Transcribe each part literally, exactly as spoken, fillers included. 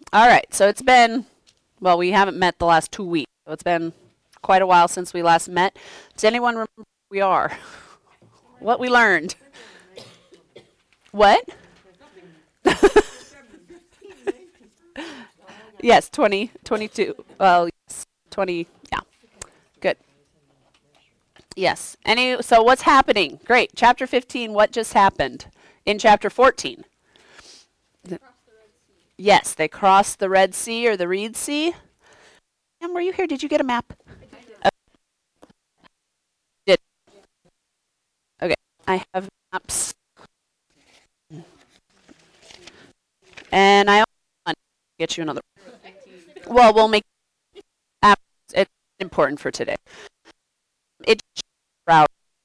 All right, so it's been, well, we haven't met the last two weeks, so it's been quite a while since we last met. Does anyone remember who we are? What we learned? What? Yes, twenty, twenty-two. Well, yes, twenty. Yeah, good. Yes. Any? So what's happening? Great. Chapter fifteen. What just happened in chapter fourteen? Yes, they crossed the Red Sea or the Reed Sea. And were you here? Did you get a map? Oh, did. Okay. I have maps, and I also want to get you another. Well, we'll make apps. It's important for today. It route.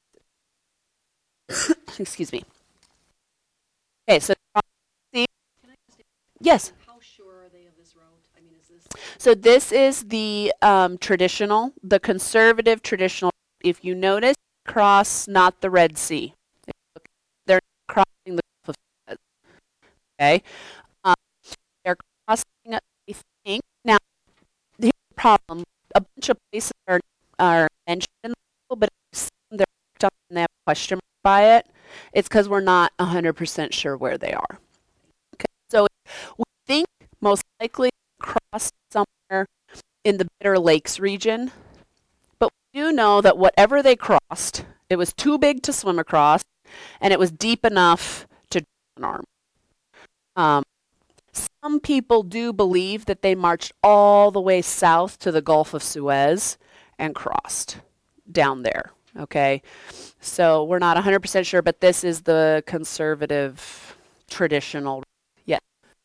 Excuse me. Okay. So see. Yes. How sure are they of this route? I mean, is this So this is the um, traditional, the conservative traditional. If you notice, cross not the Red Sea. They're crossing the Gulf of Suez. Okay, um, they're crossing. I think now. Here's the problem: a bunch of places are are mentioned in the Bible, but they're marked up and they have a question mark by it. It's because we're not one hundred percent sure where they are. Okay, so we think most likely cross somewhere in the Bitter Lakes region. But we do know that whatever they crossed, it was too big to swim across, and it was deep enough to drown an army. Um, some people do believe that they marched all the way south to the Gulf of Suez and crossed down there. Okay, so we're not one hundred percent sure, but this is the conservative, traditional. Yeah,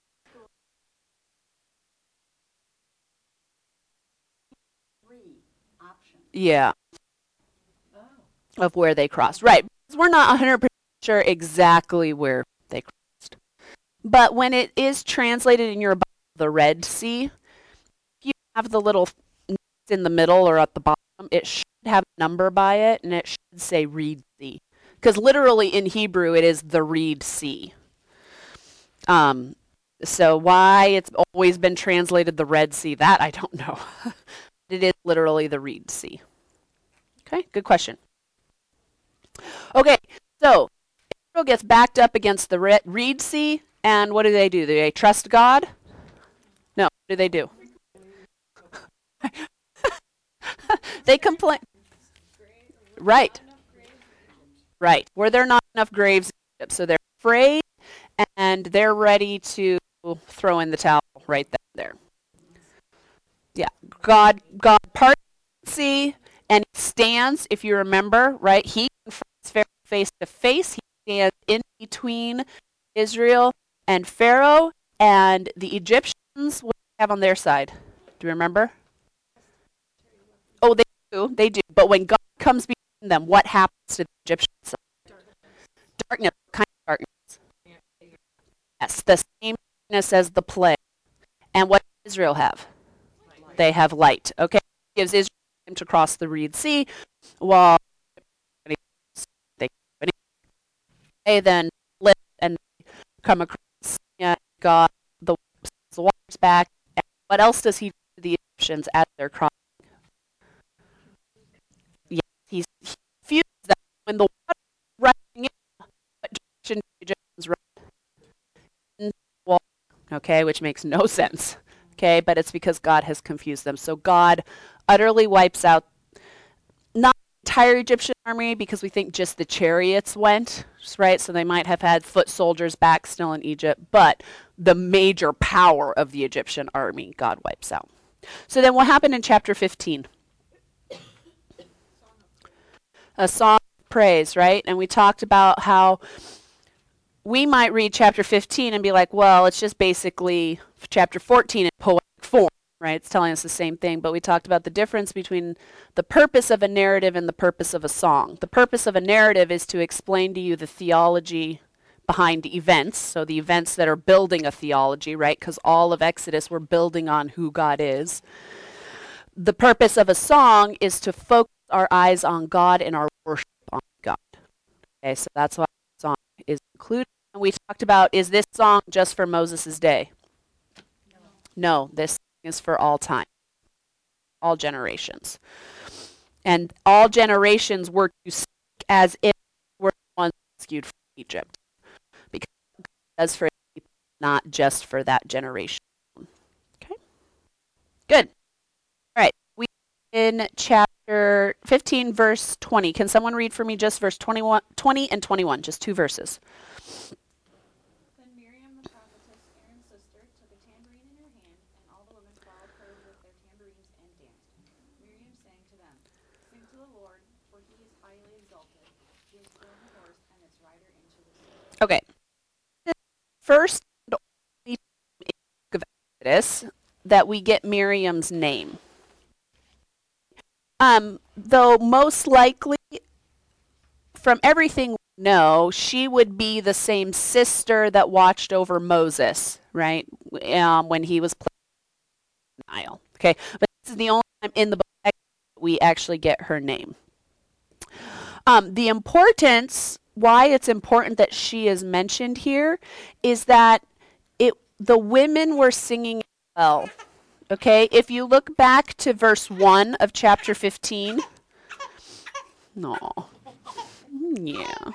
three options? yeah, Oh. of where they crossed. Right, because we're not one hundred percent sure exactly where they crossed. But when it is translated in your Bible, the Red Sea, if you have the little in the middle or at the bottom, it should have a number by it, and it should say Reed Sea. Because literally in Hebrew, it is the Reed Sea. Um, so why it's always been translated the Red Sea, that I don't know. It is literally the Reed Sea. Okay, good question. Okay, so Israel gets backed up against the Re- Reed Sea, and what do they do? Do they trust God? No. What do they do? They complain. Right, right. Were there not enough graves in Egypt? So they're afraid and they're ready to throw in the towel right then and there. Yeah. God God parts the sea and he stands, if you remember, right? He confronts Pharaoh face to face. He stands in between Israel and Pharaoh, and the Egyptians, what do they have on their side? Do you remember? Oh, they do. They do. But when God comes between them, what happens to the Egyptians? Darkness. What kind of darkness? Yes, the same darkness as the plague. And what does Israel have? They have light. Okay, it gives Israel time to cross the Reed Sea, while they they then live and come across yeah, God, the waters back. And what else does he do to the Egyptians as they're crossing? Yes, he's, he fuses them when the water is rushing in. What direction do the Egyptians run? Water, okay, which makes no sense. Okay, but it's because God has confused them. So God utterly wipes out not the entire Egyptian army because we think just the chariots went, right? So they might have had foot soldiers back still in Egypt, but the major power of the Egyptian army God wipes out. So then what happened in chapter fifteen? A song of praise, right? And we talked about how we might read chapter fifteen and be like, well, it's just basically chapter fourteen in poetic form, right? It's telling us the same thing, but we talked about the difference between the purpose of a narrative and the purpose of a song. The purpose of a narrative is to explain to you the theology behind events, so the events that are building a theology, right? Because all of Exodus we're building on who God is. The purpose of a song is to focus our eyes on God and our worship on God. Okay, so that's why the song is included. And we talked about, is this song just for Moses' day? No, this is for all time, all generations. And all generations were to speak as if they were the ones rescued from Egypt. Because God does for people, not just for that generation. Okay? Good. All right. We in chapter fifteen, verse twenty. Can someone read for me just verse twenty-one, twenty and twenty-one? Just two verses. Then Miriam the prophetess, Aaron's sister, took a tambourine in her hand, and all the women followed her with their tambourines and danced. Miriam sang to them, "Sing to the Lord, for he is highly exalted. He has thrown the horse and its rider into the sea." Okay. First and only time in the book of Exodus that we get Miriam's name. Um, though most likely, from everything we know, she would be the same sister that watched over Moses, right? Um, when he was placed in the Nile. Okay, but this is the only time in the book that we actually get her name. Um, the importance, why it's important that she is mentioned here, is that it the women were singing well. Okay, if you look back to verse one of chapter fifteen. No. Yeah.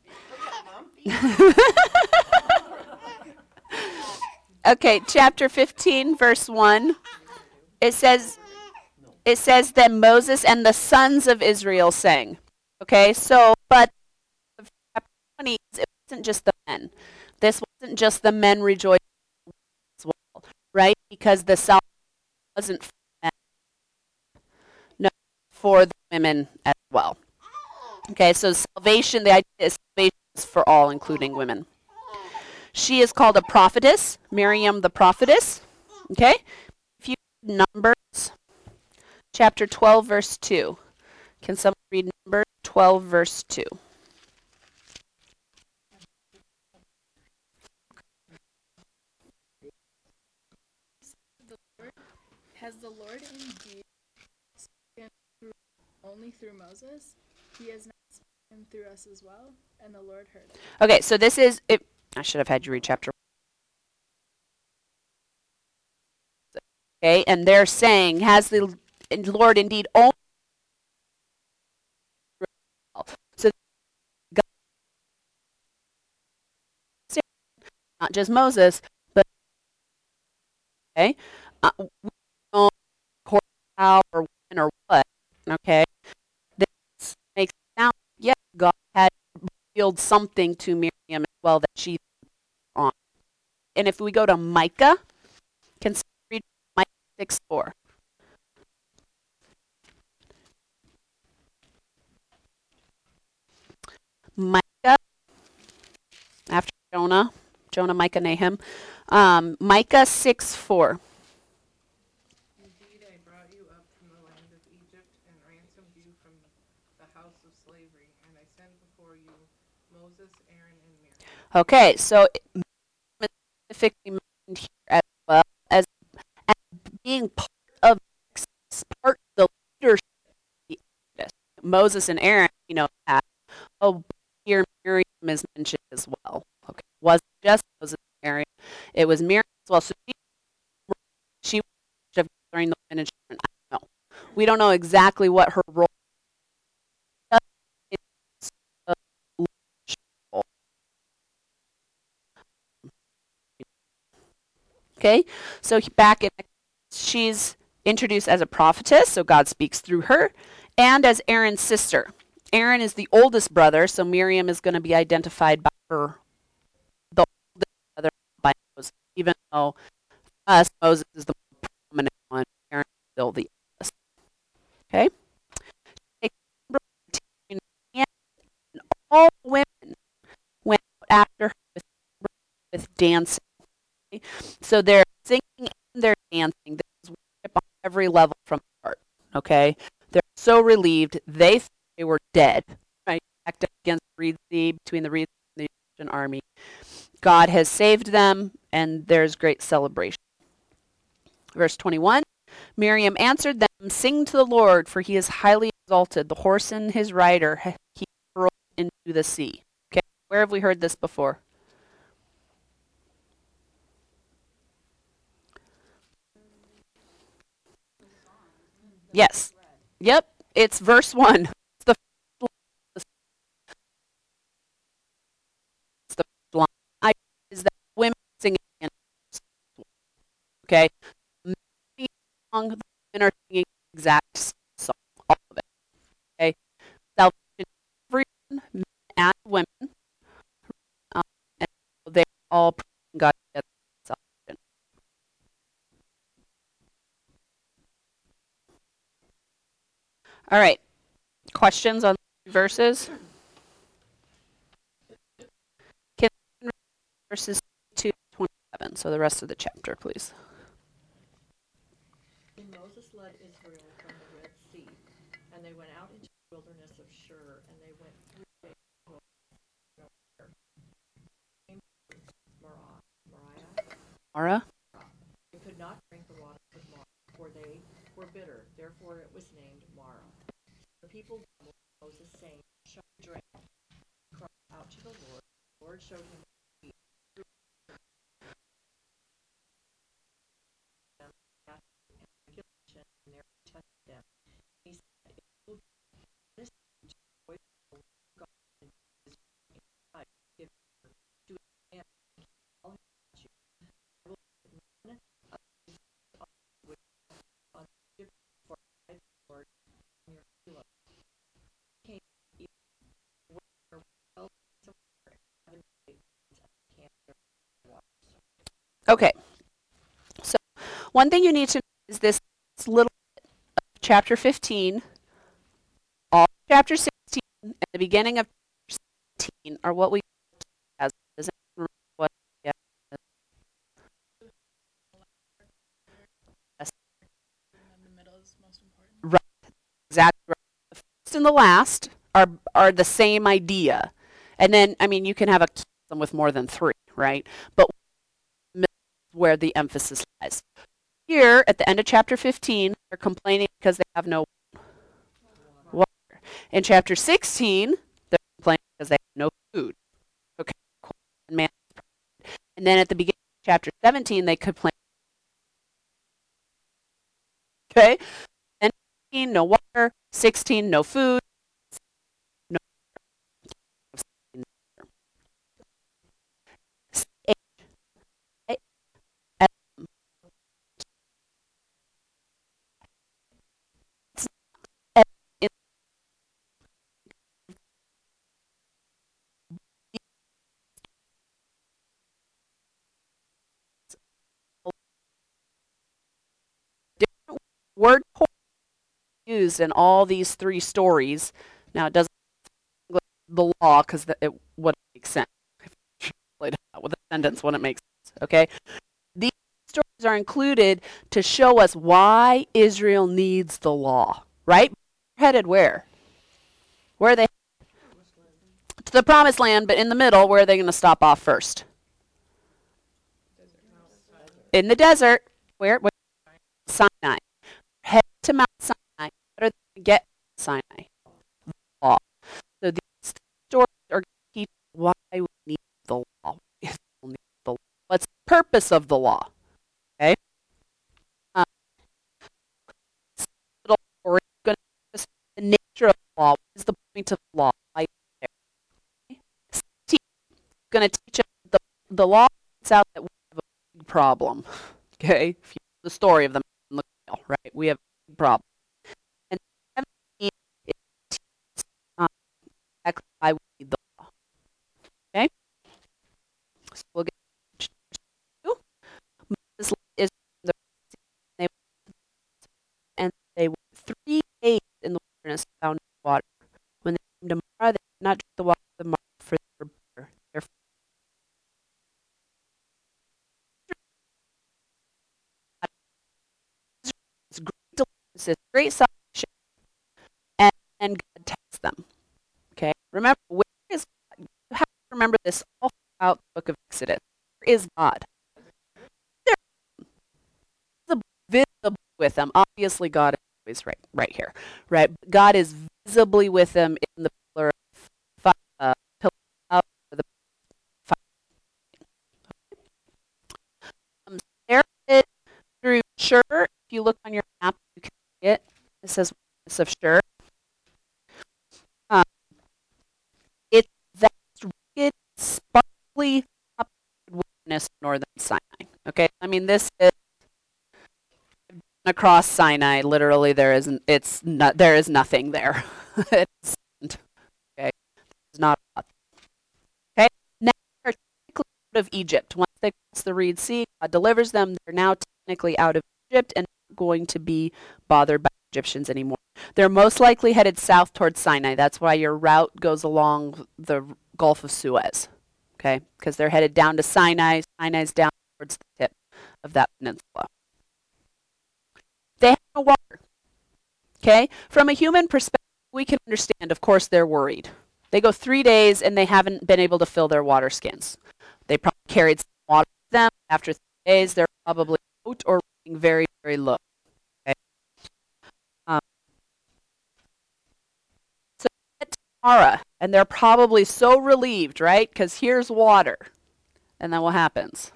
Okay, chapter fifteen, verse one. It says it says that Moses and the sons of Israel sang. Okay, so but chapter twenty, it wasn't just the men. This wasn't just the men rejoicing as well, right? Because the salvation wasn't for men, no, for the women as well. Okay, so salvation, the idea is salvation is for all, including women. She is called a prophetess, Miriam the prophetess. Okay, if you read Numbers chapter twelve, verse two. Can someone read Numbers twelve, verse two? The Lord, has the Lord indeed spoken through, only through Moses? He has not spoken through us as well, and the Lord heard it. Okay, so this is it. I should have had you read chapter. Okay, and they're saying, has the Lord indeed only? So God, not just Moses, but okay, uh, we don't know how or when or what. Okay, this makes it sound yeah, God had revealed something to Miriam as well that she on. And if we go to Micah, can someone read Micah six four? Micah after Jonah, Jonah, Micah, Nahum. Um, Micah six four. Indeed, I brought you up from the land of Egypt and ransomed you from the house of slavery, and I sent before you Moses, Aaron, and Miriam. Okay, so specifically mentioned here as well as, as being part of part of the leadership of the Exodus. Moses and Aaron, you know that. Oh, here Miriam is mentioned as well. Okay, it wasn't just Moses and Aaron; it was Miriam as well. So she, she should have gathering the women and children. I don't know. We don't know exactly what her role is. Okay, so back in, she's introduced as a prophetess, so God speaks through her, and as Aaron's sister. Aaron is the oldest brother, so Miriam is going to be identified by her, the oldest brother, by Moses, even though for us, Moses is the more prominent one. Aaron is still the oldest. Okay? And all women went after her with, with dancing. Okay? So they're singing and they're dancing. There's worship on every level from the heart. Okay? They're so relieved. They thought they were dead. Right? Backed up against the Reed Sea, between the Reed Sea and the Egyptian army. God has saved them, and there's great celebration. Verse twenty-one, Miriam answered them, "Sing to the Lord, for he is highly exalted. The horse and his rider he hurled into the sea." Okay, where have we heard this before? Yes. read. Yep. It's verse one. It's the first it's the first line. I is that women singing in okay. Many among the women are singing the exact same song, all of it. Okay. Salvation, everyone, men and women, um, and they're all praising God together. in salvation. All right. Questions on the verses? Can verses two to twenty-seven. So the rest of the chapter, please. And Moses led Israel from the Red Sea, and they went out into the wilderness of Shur, and they went three days to Marah, Moriah. Mara? They could not drink the waters of Marah, for they were bitter. Therefore it was named Marah. So the people grumbled to Moses, saying, "Shall we drink?" He cried out to the Lord. The Lord showed him the them statute and regulation, and there he tested them. He said, "If you will be honest to the voice of the Lord God and do his will in his sight, give ear to his commandments and keep all his statutes, I will put none of these on you which on Egypt, for I, the Lord, am your healer." Came even where twelve days of water and seven days and can't bear waters. Okay. So one thing you need to know is this little chapter fifteen, all of chapter sixteen, and the beginning of chapter seventeen are what we as does anyone remember what yeah, yes, And the middle is most important. right, exactly right. The first and the last are are the same idea. And then I mean you can have a them with more than three, right? But where the emphasis lies. Here at the end of chapter fifteen, they're complaining because they have no water. In chapter sixteen, they're complaining because they have no food. Okay, cool. And man, and then at the beginning of chapter seventeen, they complain. Okay, and fifteen, no water. sixteen, no food. No. Different word used in all these three stories. Now it doesn't the law because it wouldn't make sense. With a sentence wouldn't make sense. Okay, these stories are included to show us why Israel needs the law. Right? Headed where? Where are they? To the promised land, but in the middle, where are they going to stop off first? In the desert. Where? Where? Sinai. Head to Mount Sinai. What are they going to get from Sinai? The law. So these stories are going to teach why we need the law. Need the law. What's the purpose of the law? Okay. Um, little story is going to teach us the nature of the law. What is the point of the law? Why is it there? Okay. Going to teach us the the law points out that we have a big problem. Okay, if you know the story of the man in the wheel, right? We have a big problem. And seventeen it teaches um, exactly why we need the law. Okay, so we'll get to two. Moses is the they and they went three days in the wilderness without water. When they came to Marah, they did not drink the water of the Marah, for they were bitter. Therefore, it's great deliverance, it's great salvation, and, and God tests them. Okay, remember where is God? You have to remember this all throughout the book of Exodus. Where is God? They're visible with them. Obviously, God is always right, right here, right? God is visibly with them in the pillar of fire, uh, pillar of the fire. Um, there is through sure. If you look on your map, you can see it. It says wilderness of Shur. Um, it's that rugged, sparkly wilderness of northern Sinai. Okay, I mean this is across Sinai. Literally, there isn't. It's not. There is nothing there. It's okay. It's not. Okay. Now they're technically out of Egypt. Once they cross the Reed Sea, God delivers them. They're now technically out of Egypt and not going to be bothered by Egyptians anymore. They're most likely headed south towards Sinai. That's why your route goes along the Gulf of Suez. Okay, because they're headed down to Sinai. Sinai's down towards the tip of that peninsula. They have no water. Okay, from a human perspective, we can understand, of course, they're worried. They go three days and they haven't been able to fill their water skins. They probably carried some water with them. After three days, they're probably out or running very, very low. Okay. Um, so they get to Mara, and they're probably so relieved, right? Because here's water. And then what happens?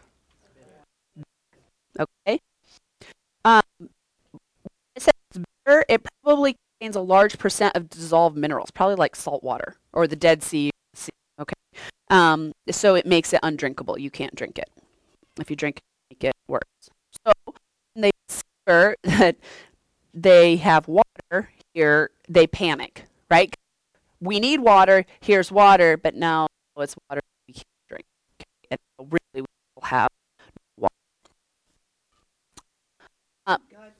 Okay. Um, it says it's bitter. It probably contains a large percent of dissolved minerals, probably like salt water or the Dead Sea. Okay. Um, so it makes it undrinkable. You can't drink it. If you drink it, make it worse. So when they discover that they have water here, they panic, right? We need water. Here's water, but now it's water we can't drink. Okay. And so really, we will have water. Um, God,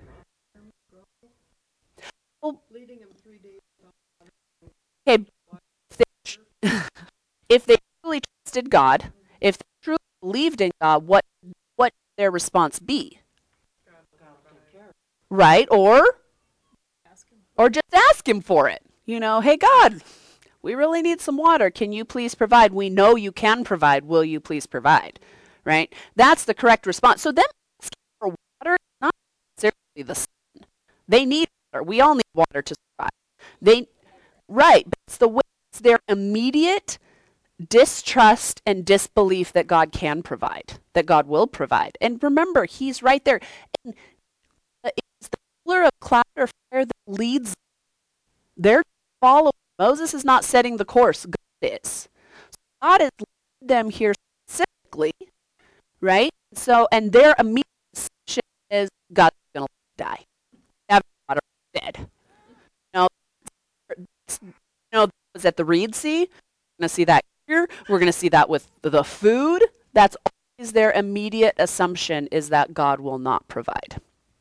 well, leading him three days. okay, if they, if they truly trusted God, if they truly believed in God, what what would their response be? Right? Or Ask him. or just ask him for it. You know, hey God, we really need some water. Can you please provide? We know you can provide. Will you please provide? Right? That's the correct response. So them asking for water is not necessarily the sin. They need water. We all need water to survive. They right, but it's the way it's their immediate distrust and disbelief that God can provide, that God will provide. And remember, he's right there. And it's the pillar of cloud or fire that leads. They're following. Moses is not setting the course. God is. So God has led them here specifically, right? So, and their immediate assumption is God's going to die. Have water dead. You know, you know, that was at the Reed Sea. We're going to see that here. We're going to see that with the food. That's always their immediate assumption, is that God will not provide.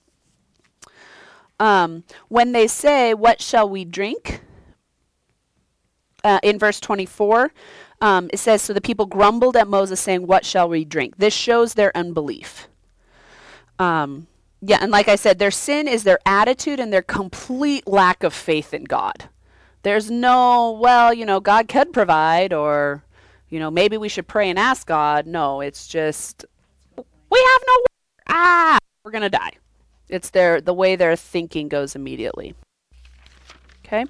Um, when they say, what shall we drink? Uh, in verse twenty-four, um, it says, so the people grumbled at Moses saying, what shall we drink? This shows their unbelief. Um, yeah, and like I said, their sin is their attitude and their complete lack of faith in God. There's no, well, you know, God could provide, or, you know, maybe we should pray and ask God. No, it's just, we have no water. Ah, we're going to die. It's their the way their thinking goes immediately. Okay.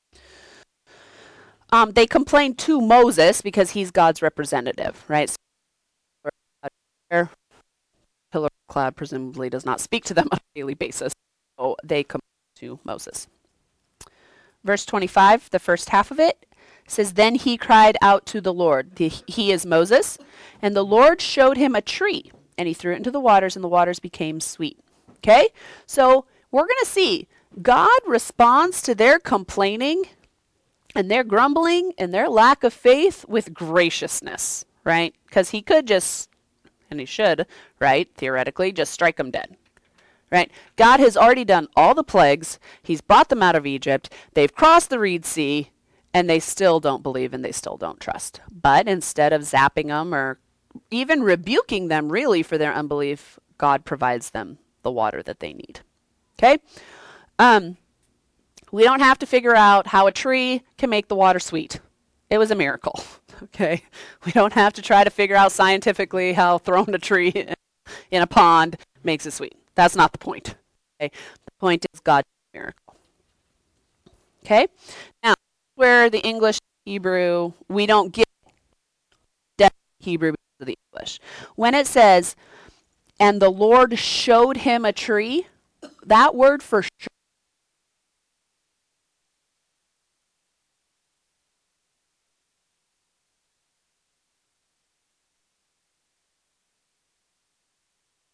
Um, they complain to Moses because he's God's representative, right? So, pillar of cloud presumably does not speak to them on a daily basis, so they complain to Moses. Verse twenty-five, the first half of it, says, then he cried out to the Lord. The, he is Moses, and the Lord showed him a tree, and he threw it into the waters, and the waters became sweet. Okay, so we're going to see God responds to their complaining and their grumbling and their lack of faith with graciousness, right? Because he could just, and he should, right, theoretically, just strike them dead, right? God has already done all the plagues. He's brought them out of Egypt. They've crossed the Reed Sea, and they still don't believe and they still don't trust. But instead of zapping them or even rebuking them really for their unbelief, God provides them the water that they need. Okay? Um, we don't have to figure out how a tree can make the water sweet. It was a miracle. Okay? We don't have to try to figure out scientifically how throwing a tree in a pond makes it sweet. That's not the point. Okay? The point is God's miracle. Okay? Now, where the English Hebrew, we don't get Hebrew because of the English. When it says, and the Lord showed him a tree, that word for sure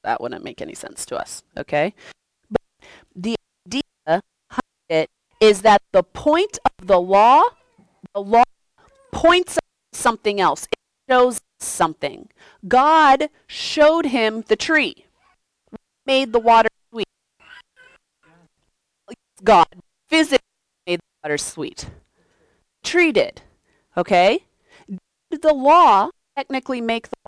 that wouldn't make any sense to us, okay? But the idea behind it is that the point of the law, the law points at something else. It shows something. God showed him the tree, made the water sweet. God physically made the water sweet. Tree did, okay? Did the law technically make the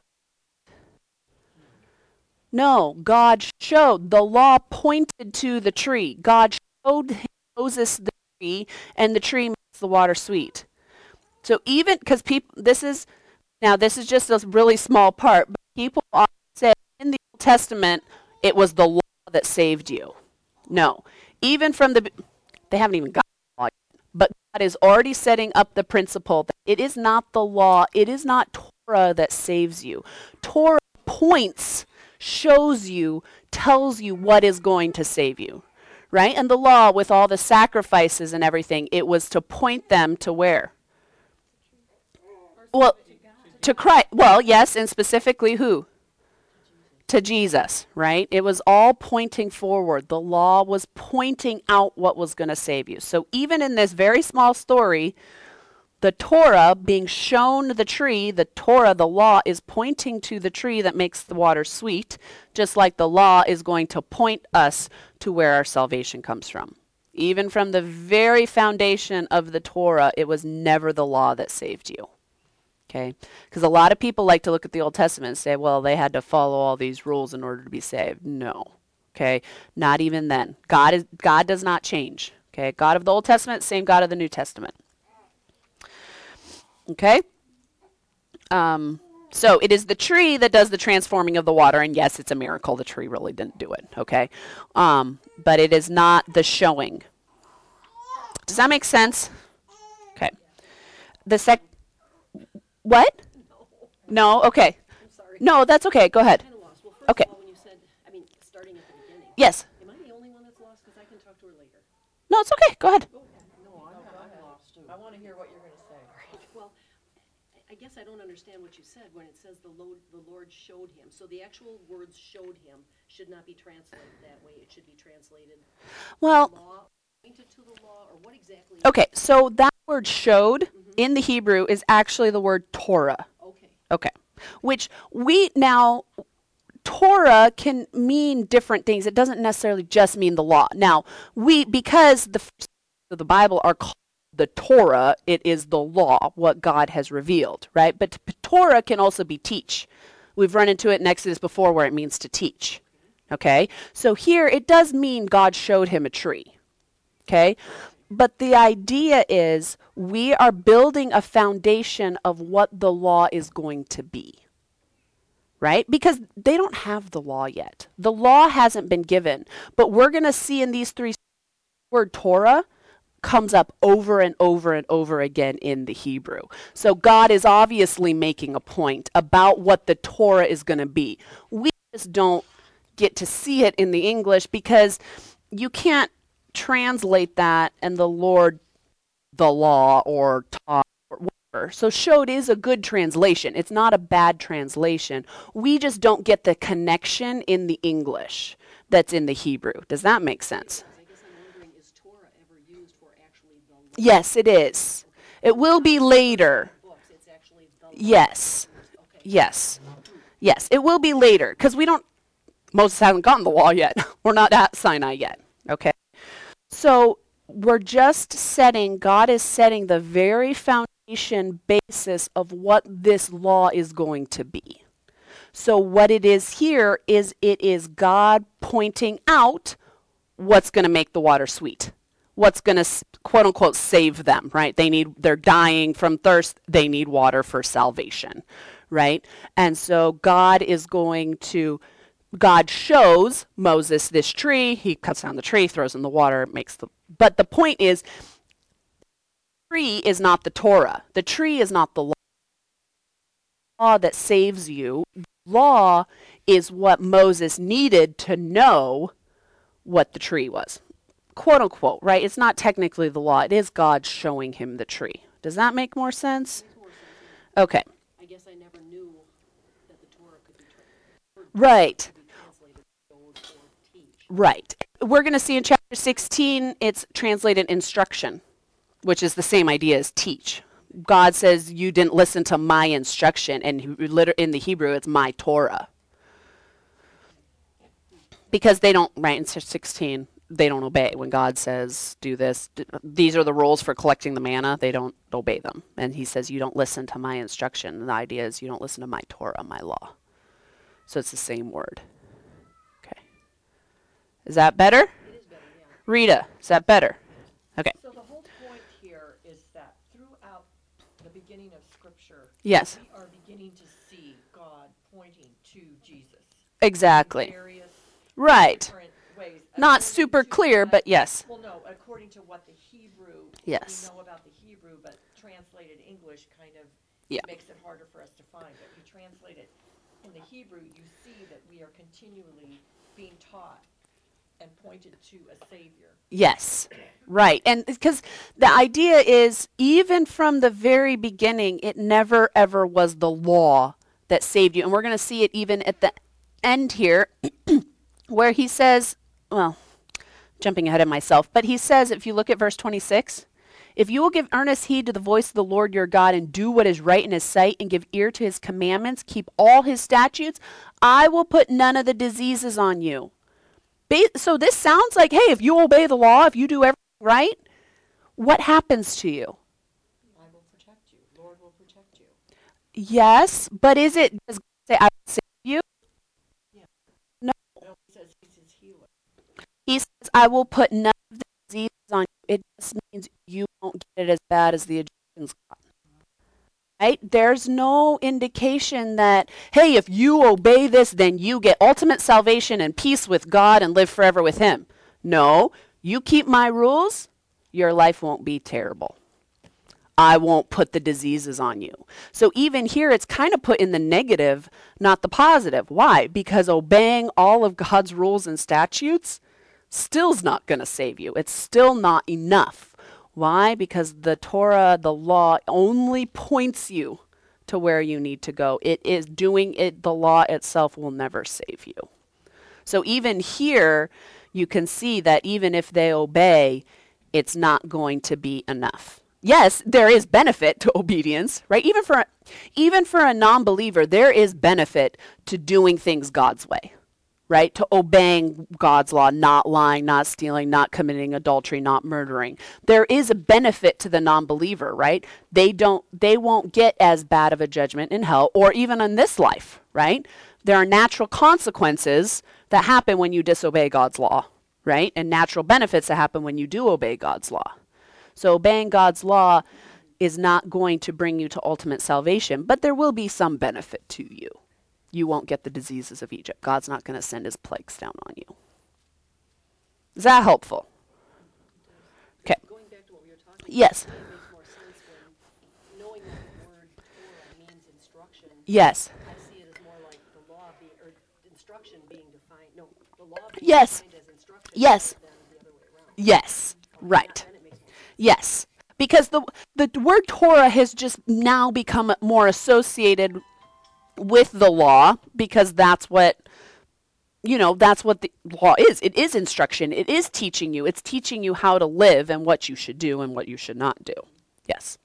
No, God showed. The law pointed to the tree. God showed Moses the tree, and the tree makes the water sweet. So even, because people, this is, now this is just a really small part, but people often say in the Old Testament, it was the law that saved you. No. Even from the, they haven't even got the law yet, but God is already setting up the principle that it is not the law, it is not Torah that saves you. Torah points, shows you, tells you what is going to save you, right? And the law, with all the sacrifices and everything, it was to point them to where? Well, to Christ. Well, yes, and specifically who? To Jesus, right? It was all pointing forward. The law was pointing out what was going to save you. So even in this very small story, the Torah being shown the tree, the Torah, the law, is pointing to the tree that makes the water sweet, just like the law is going to point us to where our salvation comes from. Even from the very foundation of the Torah, it was never the law that saved you. Okay? Because a lot of people like to look at the Old Testament and say, well, they had to follow all these rules in order to be saved. No. Okay? Not even then. God is God does not change. Okay? God of the Old Testament, same God of the New Testament. Okay? Um, so it is the tree that does the transforming of the water. And yes, it's a miracle. The tree really didn't do it. Okay? Um, but it is not the showing. Does that make sense? Okay. The sec... What? No? Okay. I'm sorry. No, that's okay. Go ahead. I'm kind of lost. Well, first Okay. of all, when you said, I mean, starting at the beginning. Yes. Am I the only one that's lost? Because I can talk to her later. No, it's okay. Go ahead. No, I'm, I'm lost too. I wanna hear what you're gonna say. Well, I- I guess I don't understand what you said when it says the Lord, the Lord showed him. So the actual words showed him should not be translated that way. It should be translated Well, law, pointed to the law, or what exactly? okay. So that word showed in the Hebrew is actually the word Torah. Okay. Okay. Which we now, Torah can mean different things. It doesn't necessarily just mean the law. Now, we, because the first of the Bible are called the Torah, it is the law, what God has revealed, right? But t- Torah can also be teach. We've run into it in Exodus before where it means to teach. Okay? So here it does mean God showed him a tree. Okay? But the idea is we are building a foundation of what the law is going to be. Right? Because they don't have the law yet. The law hasn't been given. But we're going to see in these three word Torah comes up over and over and over again in the Hebrew. So God is obviously making a point about what the Torah is going to be. We just don't get to see it in the English because you can't translate that and the Lord, the law, or taught, or whatever. So showed is a good translation. It's not a bad translation. We just don't get the connection in the English that's in the Hebrew. Does that make sense? I guess I'm wondering, is Torah ever used for actually the law? Yes, it is. It will be later. Books, it's actually the law. Yes. Okay. Yes. Yes, it will be later because we don't, Moses hasn't gotten the law yet. We're not at Sinai yet. Okay? So we're just setting, God is setting the very foundation basis of what this law is going to be. So what it is here is it is God pointing out what's going to make the water sweet. What's going to quote unquote save them, right? They need, they're dying from thirst. They need water for salvation, right? And so God is going to, God shows Moses this tree. He cuts down the tree, throws in the water, makes the, but the point is, the tree is not the Torah. The tree is not the law. Law that saves you. The law is what Moses needed to know what the tree was. Quote unquote, right? It's not technically the law. It is God showing him the tree. Does that make more sense? Makes more sense, yeah. Okay. I guess I never knew that the Torah could be translated. Right. Could be translated Right. We're going to see in chapter sixteen, it's translated instruction, which is the same idea as teach. God says, you didn't listen to my instruction, and he- liter- in the Hebrew, it's my Torah. Because they don't, right, in sixteen, they don't obey. When God says, do this, d- these are the rules for collecting the manna, they don't obey them. And he says, you don't listen to my instruction. And the idea is, you don't listen to my Torah, my law. So it's the same word. Okay. Is that better? It is better, yeah. Rita, is that better? Okay. So the whole point here is that throughout the beginning of Scripture, Yes. we are beginning to see God pointing to Jesus. Exactly. In various Right. different ways. Not according super to clear, what- but yes. Well, no, according to what the Hebrew, Yes. we know about the Hebrew, but translated English kind of Yeah. makes it harder for us to find. But you translate it in the Hebrew, you see that we are continually being taught and pointed to a Savior. Yes. Right. And because the idea is, even from the very beginning, it never ever was the law that saved you. And we're going to see it even at the end here, where he says, well, jumping ahead of myself, but he says, if you look at verse twenty-six, if you will give earnest heed to the voice of the Lord your God and do what is right in his sight and give ear to his commandments, keep all his statutes, I will put none of the diseases on you. Ba- So this sounds like, hey, if you obey the law, if you do everything right, what happens to you? I will protect you. Lord will protect you. Yes, but is it, does God say, I will save you? No, he says he's his healer. He says, I will put none of the diseases on you. It just means you won't get it as bad as the Egyptians got. Right? There's no indication that, hey, if you obey this, then you get ultimate salvation and peace with God and live forever with him. No, you keep my rules, your life won't be terrible. I won't put the diseases on you. So even here, it's kind of put in the negative, not the positive. Why? Because obeying all of God's rules and statutes still's not going to save you. It's still not enough. Why? Because the Torah, the law, only points you to where you need to go. It is doing it, the law itself will never save you. So even here, you can see that even if they obey, it's not going to be enough. Yes, there is benefit to obedience, right? Even for even for a non-believer, there is benefit to doing things God's way, right? To obeying God's law, not lying, not stealing, not committing adultery, not murdering. There is a benefit to the non-believer, right? They don't they won't get as bad of a judgment in hell or even in this life, right? There are natural consequences that happen when you disobey God's law, right? And natural benefits that happen when you do obey God's law. So obeying God's law is not going to bring you to ultimate salvation, but there will be some benefit to you. You won't get the diseases of Egypt. God's not going to send his plagues down on you. Is that helpful? Okay. Going back to what we were talking about. Yes. It makes more sense when knowing what the word Torah means instruction. Yes. I see it as more like the law being, or instruction being defined, no, the law being Yes. defined as instruction. Yes. Rather than the other way around. Yes. Okay, Right. Then it makes more sense. Yes. Because the the word Torah has just now become more associated with the law because that's what you know, that's what the law is. It is instruction. It is teaching you. It's teaching you how to live and what you should do and what you should not do. Yes.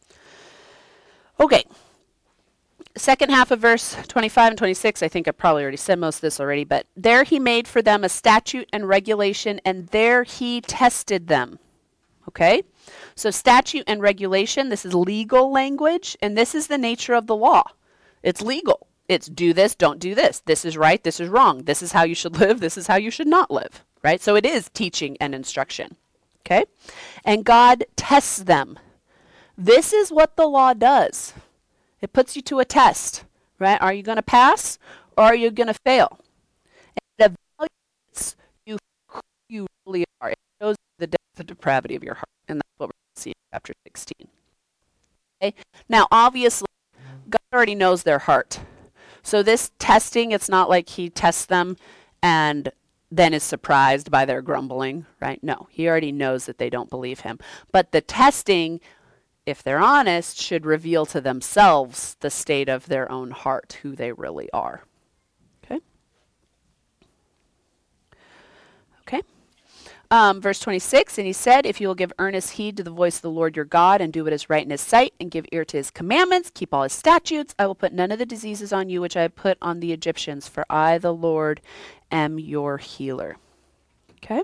Okay. Second half of verse twenty-five and twenty-six, I think I probably already said most of this already, but there he made for them a statute and regulation, and there he tested them. Okay? So statute and regulation, this is legal language, and this is the nature of the law. It's legal. It's do this, don't do this. This is right, this is wrong. This is how you should live, this is how you should not live. Right? So it is teaching and instruction. Okay? And God tests them. This is what the law does. It puts you to a test. Right? Are you going to pass or are you going to fail? And it evaluates you who you really are. It shows the depth of depravity of your heart. And that's what we're going to see in chapter sixteen. Okay? Now, obviously, God already knows their heart. So this testing, it's not like he tests them and then is surprised by their grumbling, right? No, he already knows that they don't believe him. But the testing, if they're honest, should reveal to themselves the state of their own heart, who they really are. Okay? Um, verse twenty-six, and he said, if you will give earnest heed to the voice of the Lord your God and do what is right in his sight and give ear to his commandments, keep all his statutes, I will put none of the diseases on you which I have put on the Egyptians, for I, the Lord, am your healer. Okay?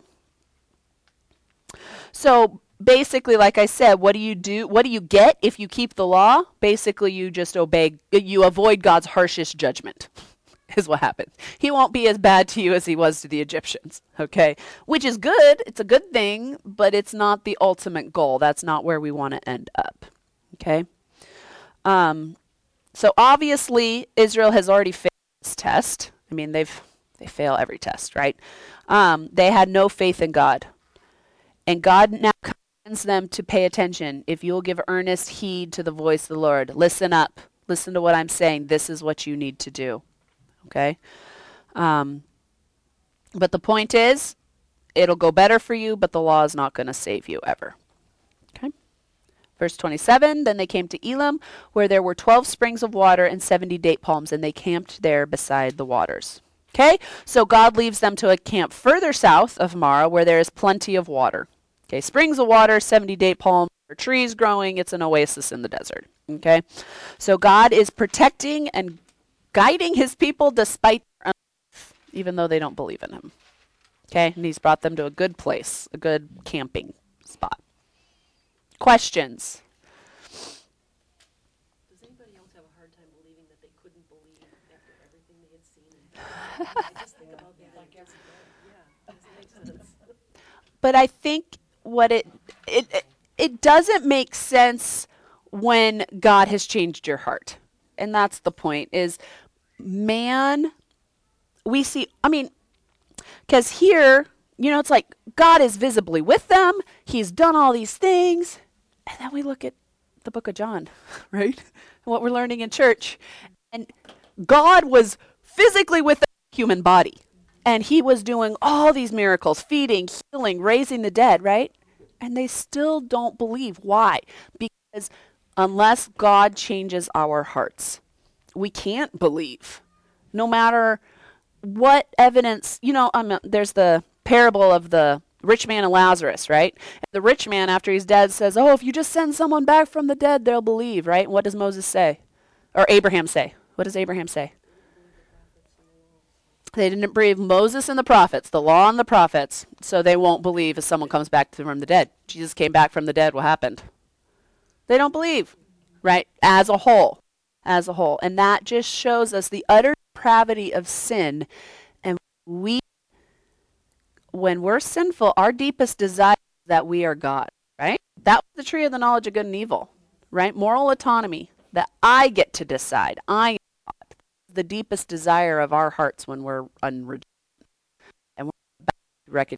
So basically, like I said, what do you do? What do you get if you keep the law? Basically, you just obey, you avoid God's harshest judgment. Is what happens. He won't be as bad to you as he was to the Egyptians, okay? Which is good. It's a good thing, but it's not the ultimate goal. That's not where we want to end up, okay? Um, so obviously, Israel has already failed this test. I mean, they've they fail every test, right? Um, they had no faith in God, and God now commands them to pay attention. If you'll give earnest heed to the voice of the Lord, listen up. Listen to what I'm saying. This is what you need to do. Okay? Um, but the point is, it'll go better for you, but the law is not going to save you ever. Okay? Verse twenty-seven, then they came to Elim, where there were twelve springs of water and seventy date palms, and they camped there beside the waters. Okay? So God leaves them to a camp further south of Marah, where there is plenty of water. Okay? Springs of water, seventy date palms, trees growing. It's an oasis in the desert. Okay? So God is protecting and guiding his people despite their unbelief, even though they don't believe in him. Okay, and he's brought them to a good place, a good camping spot. Questions? Does anybody else have a hard time believing that they couldn't believe after everything they had seen? And I just think about that like every day. Yeah, doesn't make sense. But I think what it, it it it doesn't make sense when God has changed your heart. And that's the point, is man, we see, I mean, because here, you know, it's like God is visibly with them. He's done all these things. And then we look at the book of John, right? What we're learning in church. And God was physically with the human body. And he was doing all these miracles, feeding, healing, raising the dead, right? And they still don't believe. Why? Because unless God changes our hearts, we can't believe. No matter what evidence, you know, um, there's the parable of the rich man and Lazarus, right? And the rich man, after he's dead, says, oh, if you just send someone back from the dead, they'll believe, right? And what does Moses say? Or Abraham say? What does Abraham say? They didn't believe Moses and the prophets, the law and the prophets, so they won't believe if someone comes back from the dead. Jesus came back from the dead, what happened? They don't believe, right? As a whole. As a whole. And that just shows us the utter depravity of sin. And we, when we're sinful, our deepest desire is that we are God, right? That was the tree of the knowledge of good and evil, right? Moral autonomy, that I get to decide. I am God. The deepest desire of our hearts when we're unregenerate. And we're back to recognize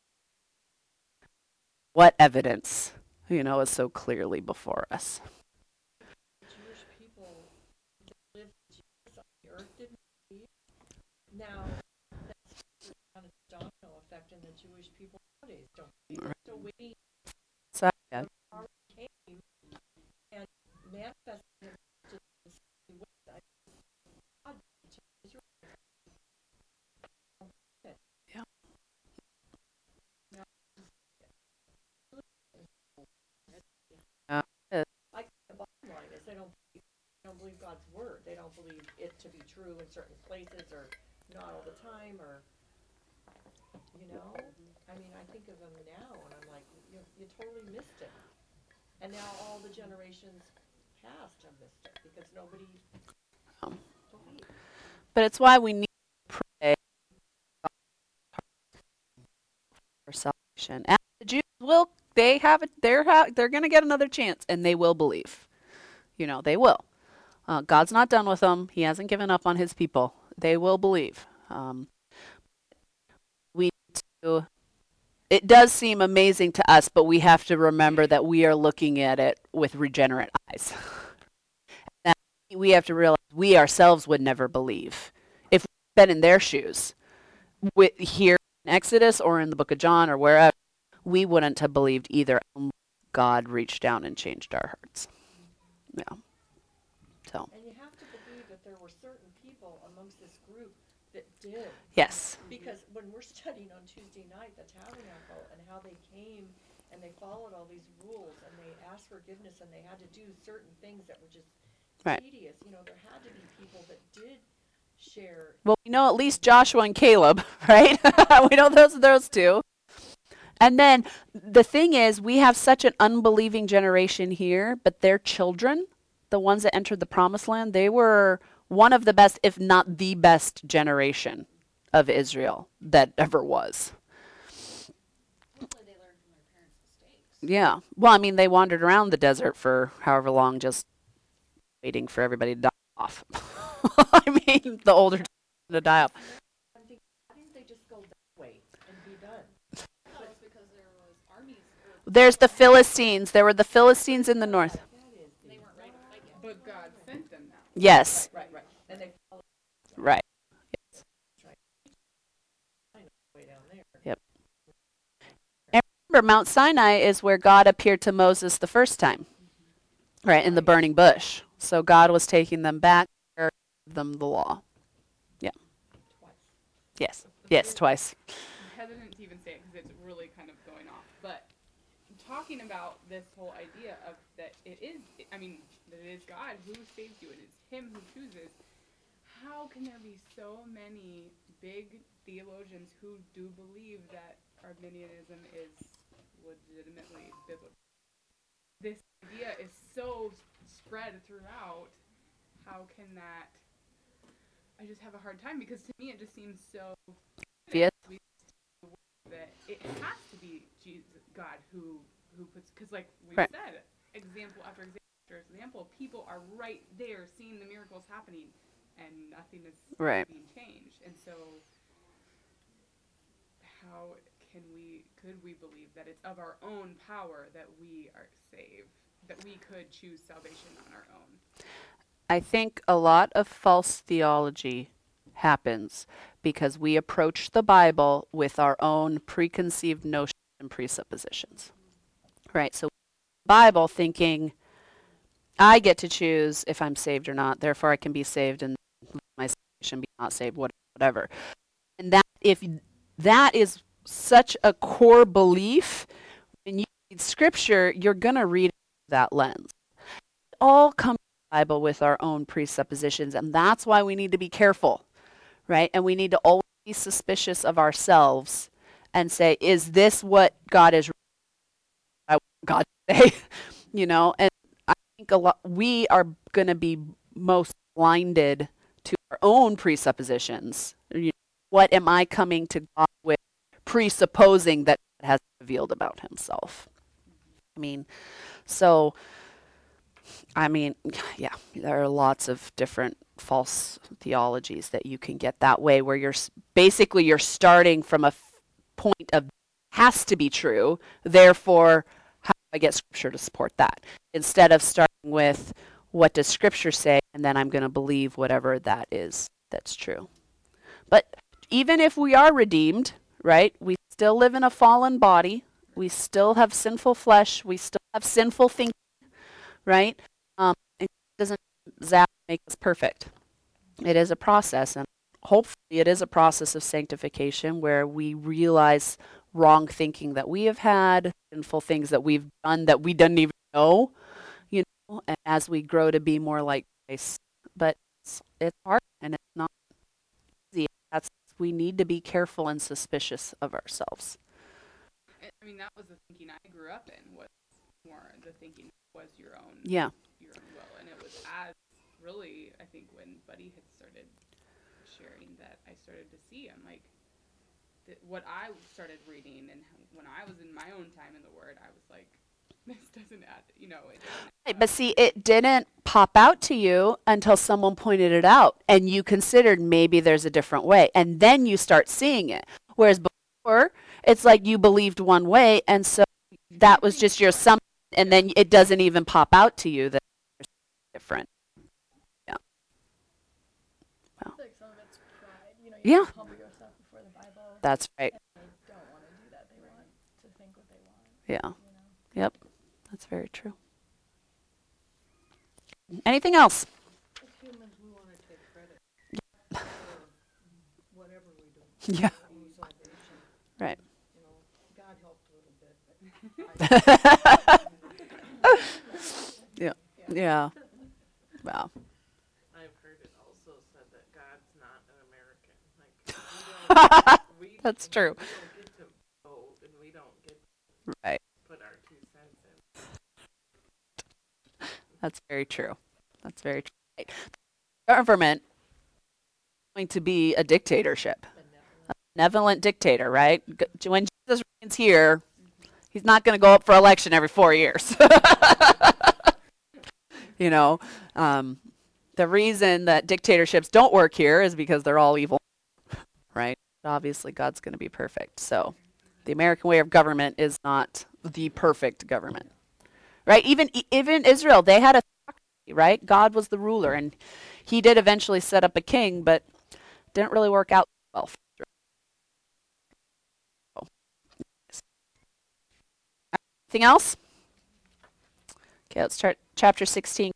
what evidence, you know, is so clearly before us. Jewish people that lived with Jesus on the earth didn't believe. Now, that's kind of domino effect in the Jewish people nowadays, don't believe. They're still waiting So, yeah. for the power came and manifested himself in so many ways. I God to Israel. Yeah. Like the bottom line is they don't believe, they don't believe God's word. They don't believe it to be true in certain places, or not all the time, or you know. I mean, I think of them now, and I'm like, you you totally missed it. And now all the generations past have missed it because nobody Um, believed. But it's why we need to pray for salvation. And the Jews will, they have it, they're, ha- they're going to get another chance, and they will believe. You know, they will. Uh, God's not done with them. He hasn't given up on his people. They will believe. Um, we need to, it does seem amazing to us, but we have to remember that we are looking at it with regenerate eyes. That we have to realize we ourselves would never believe if we'd been in their shoes. With, here in Exodus or in the book of John or wherever, we wouldn't have believed either. God reached down and changed our hearts. Yeah. So. And you have to believe that there were certain people amongst this group that did. Yes. Because when we're studying on Tuesday night, the tabernacle and how they came and they followed all these rules and they asked forgiveness and they had to do certain things that were just Right. tedious, you know, there had to be people that did share. Well, we know at least Joshua and Caleb, right? We know those those two. And then the thing is, we have such an unbelieving generation here, but their children, the ones that entered the promised land, they were one of the best, if not the best generation of Israel that ever was. Hopefully they learn from their parents' mistakes. Yeah. Well, I mean, they wandered around the desert for however long, just waiting for everybody to die off. I mean, the older to die off. I'm thinking, why didn't they just go that way and be done? I thought it was because there was armies. Or There's the Philistines. There were the Philistines in the north. That is the. they weren't ready to fight yet. But God sent them now. Yes. Right, right, and they followed Right. way down there. Yep. And remember, Mount Sinai is where God appeared to Moses the first time, right, in the burning bush. So God was taking them back to give them the law. Yeah. Twice. Yes. Yes, twice. I'm hesitant to even say it because it's really kind of going off. But talking about this whole idea of that it is, I mean, that it is God who saves you, it is Him who chooses. How can there be so many big theologians who do believe that Arminianism is legitimately biblical? This idea is so spread throughout. How can that? I just have a hard time because to me it just seems so Yes. that it has to be Jesus, God, who who puts, because like we Right. said, example after example after example, people are right there seeing the miracles happening, and nothing is Right. being changed. And so, how can we? Could we believe that it's of our own power that we are saved, that we could choose salvation on our own? I think a lot of false theology happens because we approach the Bible with our own preconceived notions and presuppositions. Right? So, Bible thinking, I get to choose if I'm saved or not, therefore I can be saved and my salvation be not saved, whatever. And that if that is such a core belief, when you read scripture, you're going to read that lens. It all comes from the Bible with our own presuppositions, and that's why we need to be careful, right? And we need to always be suspicious of ourselves and say, is this what God is I want God to say? You know, and I think a lot we are going to be most blinded to our own presuppositions. You know, what am I coming to God with, presupposing that God has revealed about Himself? I mean, so, I mean, yeah, there are lots of different false theologies that you can get that way, where you're s- basically you're starting from a f- point of has to be true, therefore how do I get scripture to support that? Instead of starting with what does scripture say, and then I'm going to believe whatever that is that's true. But even if we are redeemed, right, we still live in a fallen body. We still have sinful flesh. We still have sinful thinking, right? Um, it doesn't zap make us perfect. It is a process, and hopefully it is a process of sanctification where we realize wrong thinking that we have had, sinful things that we've done that we didn't even know, you know, and as we grow to be more like Christ. But it's, it's hard and it's not easy. That's we need to be careful and suspicious of ourselves. I I mean, that was the thinking I grew up in. Was more the thinking was your own, Yeah. your own will, and it was as really I think when Buddy had started sharing that I started to see. I'm like, th- what I started reading, and when I was in my own time in the Word, I was like, this doesn't add, you know, it doesn't add Right, up. but see, it didn't pop out to you until someone pointed it out and you considered maybe there's a different way. And then you start seeing it. Whereas before, it's like you believed one way, and so that was just your assumption, and then it doesn't even pop out to you that there's something different. Yeah. I feel like some of it's pride. You know, Yeah. you humble yourself before the Bible. That's right. And they don't want to do that. They want to think what they want. Yeah. You know. Yep. That's very true. Anything else? As humans, we want to take credit for whatever we do. Yeah. own salvation. Right. You know, God helped a little bit, but Yeah. Yeah. Wow. I've heard it also said that God's not an American. Like we don't, we That's like, true. we don't get to vote, and we don't get Right. to put our two cents in. That's very true. That's very true. Right. Government is going to be a dictatorship, a benevolent dictator, right? G- When Jesus reigns here, he's not going to go up for election every four years. You know, um, the reason that dictatorships don't work here is because they're all evil, right? Obviously, God's going to be perfect. So, the American way of government is not the perfect government, right? Even e- even Israel, they had a theocracy, right? God was the ruler, and He did eventually set up a king, but didn't really work out well for Israel. Anything else? Okay, let's start chapter sixteen.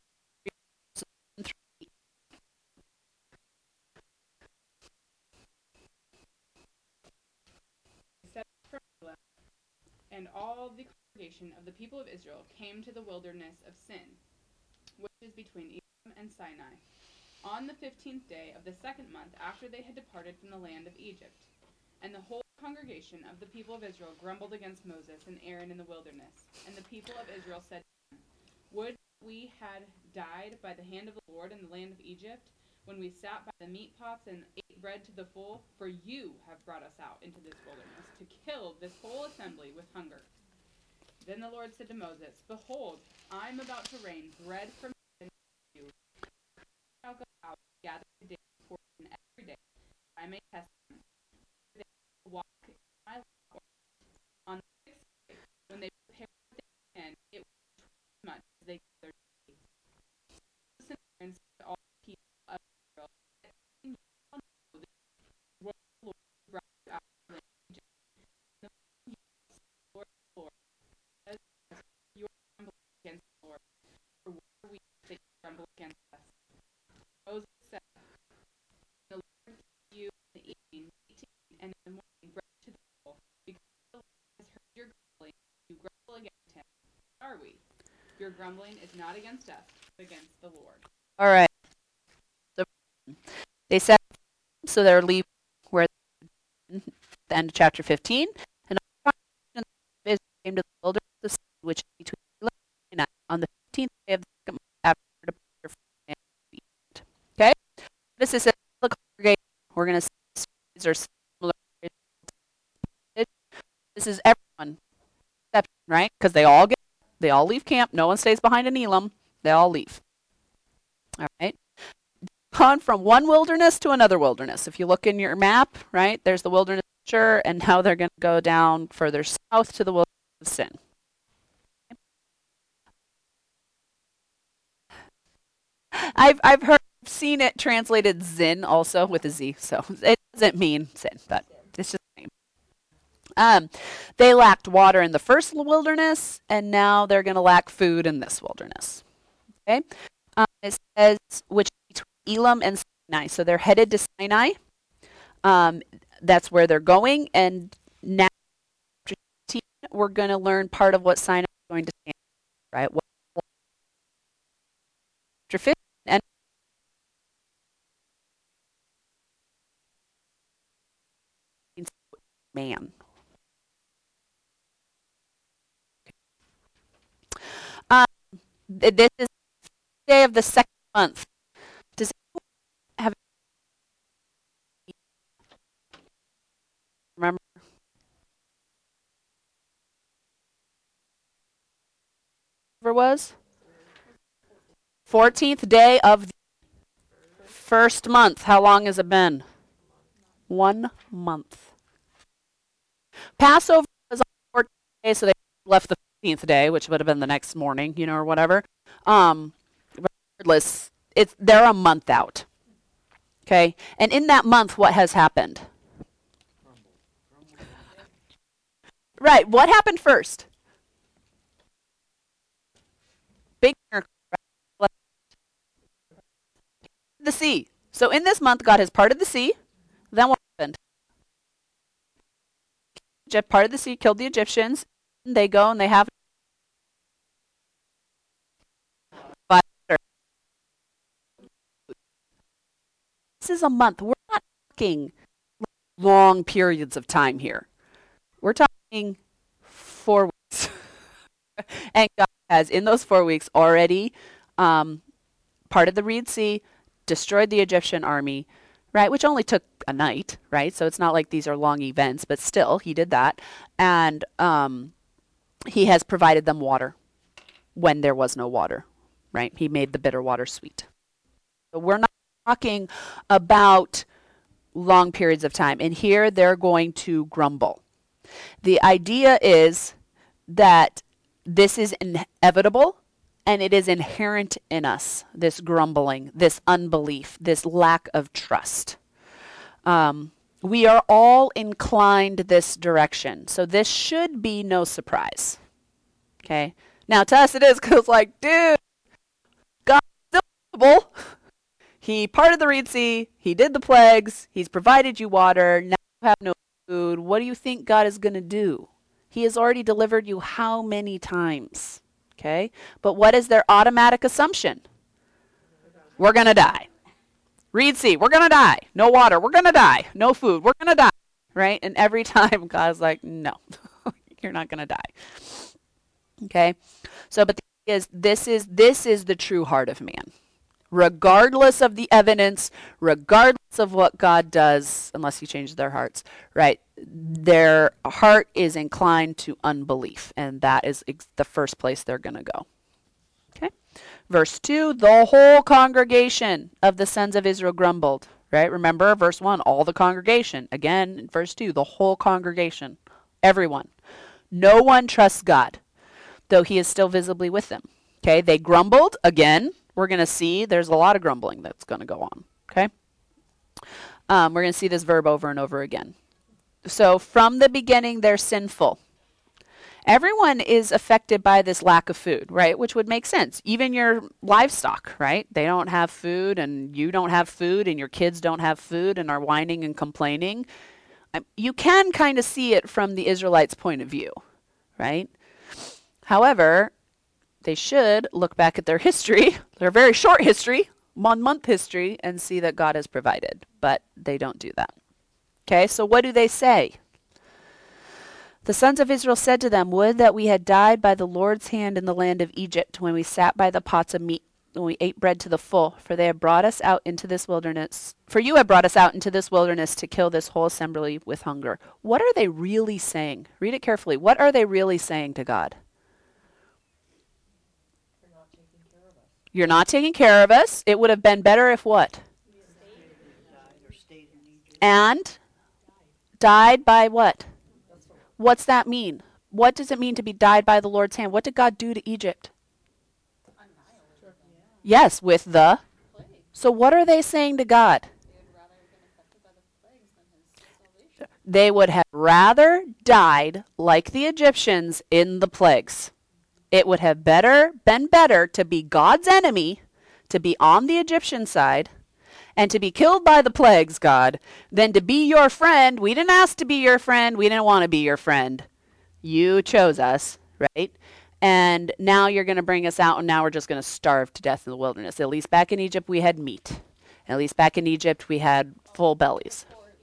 Set from Elim, and all the congregation of the people of Israel came to the wilderness of Sin, which is between Elim and Sinai, on the fifteenth day of the second month after they had departed from the land of Egypt. And the whole congregation of the people of Israel grumbled against Moses and Aaron in the wilderness. And the people of Israel said to them, Would we had died by the hand of the Lord in the land of Egypt, when we sat by the meat pots and ate bread to the full? For you have brought us out into this wilderness to kill this whole assembly with hunger. Then the Lord said to Moses, Behold, I am about to rain bread from heaven for you. You shall go out and gather a day's portion every day, that I may test them. They will walk in my law. On the sixth day, when they prepared what they can, it was twice as much as they gathered days. Moses and Aaron said to all the people of Israel, You shall know that the Lord the Lord brought you out of the land of Egypt. And the you will say, Lord, the Lord, says you are grumbling against the Lord. For what are we that you grumble against us? Moses said, The Lord give you in the evening meat to eat, and in the morning bread to the full, because the Lord has heard your grumbling, you grumble against him. What are we? Your grumbling is not against us, but against the Lord. All right. So they said, so they're leaving where the end of chapter fifteen. And all the congregation of Israel came to the wilderness of Sin, which is between Elim and Sinai, on the fifteenth day of the second month after their departure from the land of Egypt. Okay? This is the congregation. We're going to see stories or similar. This is everyone, exception, right? Because they all get, they all leave camp. No one stays behind in Elim. They all leave. All right. Gone from one wilderness to another wilderness. If you look in your map, right, there's the wilderness picture, and now they're going to go down further south to the wilderness of Sin. I've I've heard seen it translated Zin also with a Z, so it doesn't mean sin, but it's just the name. Um, they lacked water in the first wilderness, and now they're going to lack food in this wilderness. Okay, um, it says which between Elim and Sinai, so they're headed to Sinai. Um, that's where they're going, and now we're going to learn part of what Sinai is going to stand for, right? What, chapter fifteen and man. Um, th- this is the day of the second month. Does anyone have remember? Ever was fourteenth day of the first month. How long has it been? One month. Passover was on the fourteenth day, so they left the fifteenth day, which would have been the next morning, you know, or whatever. Um, regardless, it's they're a month out. Okay, and in that month, what has happened? Right. What happened first? Big miracle. Right? The sea. So in this month, God has parted the sea. Then what happened? Egypt, part of the sea, killed the Egyptians. They go and they have this is a month. We're not talking long periods of time here. We're talking four weeks. And God has, in those four weeks, already um, parted the Red Sea, destroyed the Egyptian army, right? Which only took a night, right? So it's not like these are long events, but still, he did that. And um, he has provided them water when there was no water, right? He made the bitter water sweet. So we're not talking about long periods of time. And here they're going to grumble. The idea is that this is inevitable and it is inherent in us, this grumbling, this unbelief, this lack of trust. Um, we are all inclined this direction. So this should be no surprise. Okay. Now to us it is because it's like, dude, God's still able. He parted the Red Sea. He did the plagues. He's provided you water. Now you have no food. What do you think God is going to do? He has already delivered you how many times? Okay? But what is their automatic assumption? We're going to die. Red Sea, we're going to die. No water, we're going to die. No food, we're going to die. Right? And every time God's like, no, you're not going to die. Okay? So, but the thing is, this is, this is the true heart of man. Regardless of the evidence, regardless of what God does, unless he changes their hearts, right? Their heart is inclined to unbelief, and that is ex- the first place they're going to go. Okay? Verse two, the whole congregation of the sons of Israel grumbled, right? Remember, verse one, all the congregation. Again, verse two, the whole congregation, everyone. No one trusts God, though he is still visibly with them. Okay? They grumbled, again. We're going to see there's a lot of grumbling that's going to go on, okay? Um, we're going to see this verb over and over again. So from the beginning, they're sinful. Everyone is affected by this lack of food, right? Which would make sense. Even your livestock, right? They don't have food and you don't have food and your kids don't have food and are whining and complaining. Um, you can kind of see it from the Israelites' point of view, right? However, they should look back at their history, their very short history, one-month history, and see that God has provided. But they don't do that. Okay, so what do they say? The sons of Israel said to them, would that we had died by the Lord's hand in the land of Egypt, when we sat by the pots of meat, when we ate bread to the full, for they have brought us out into this wilderness. For you have brought us out into this wilderness to kill this whole assembly with hunger. What are they really saying? Read it carefully. What are they really saying to God? You're not taking care of us. It would have been better if what? And died by what? What's that mean? What does it mean to be died by the Lord's hand? What did God do to Egypt? Yes, with the. So what are they saying to God? They would have rather died like the Egyptians in the plagues. It would have better been better to be God's enemy, to be on the Egyptian side, and to be killed by the plagues, God, than to be your friend. We didn't ask to be your friend. We didn't want to be your friend. You chose us, right? And now you're going to bring us out, and now we're just going to starve to death in the wilderness. At least back in Egypt, we had meat. At least back in Egypt, we had full bellies.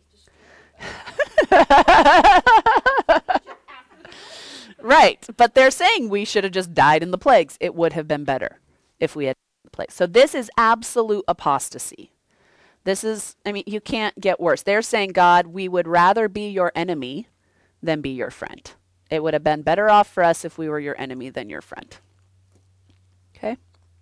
Right, but they're saying we should have just died in the plagues. It would have been better if we had died in the plagues. So this is absolute apostasy. This is, I mean, you can't get worse. They're saying, God, we would rather be your enemy than be your friend. It would have been better off for us if we were your enemy than your friend. Okay?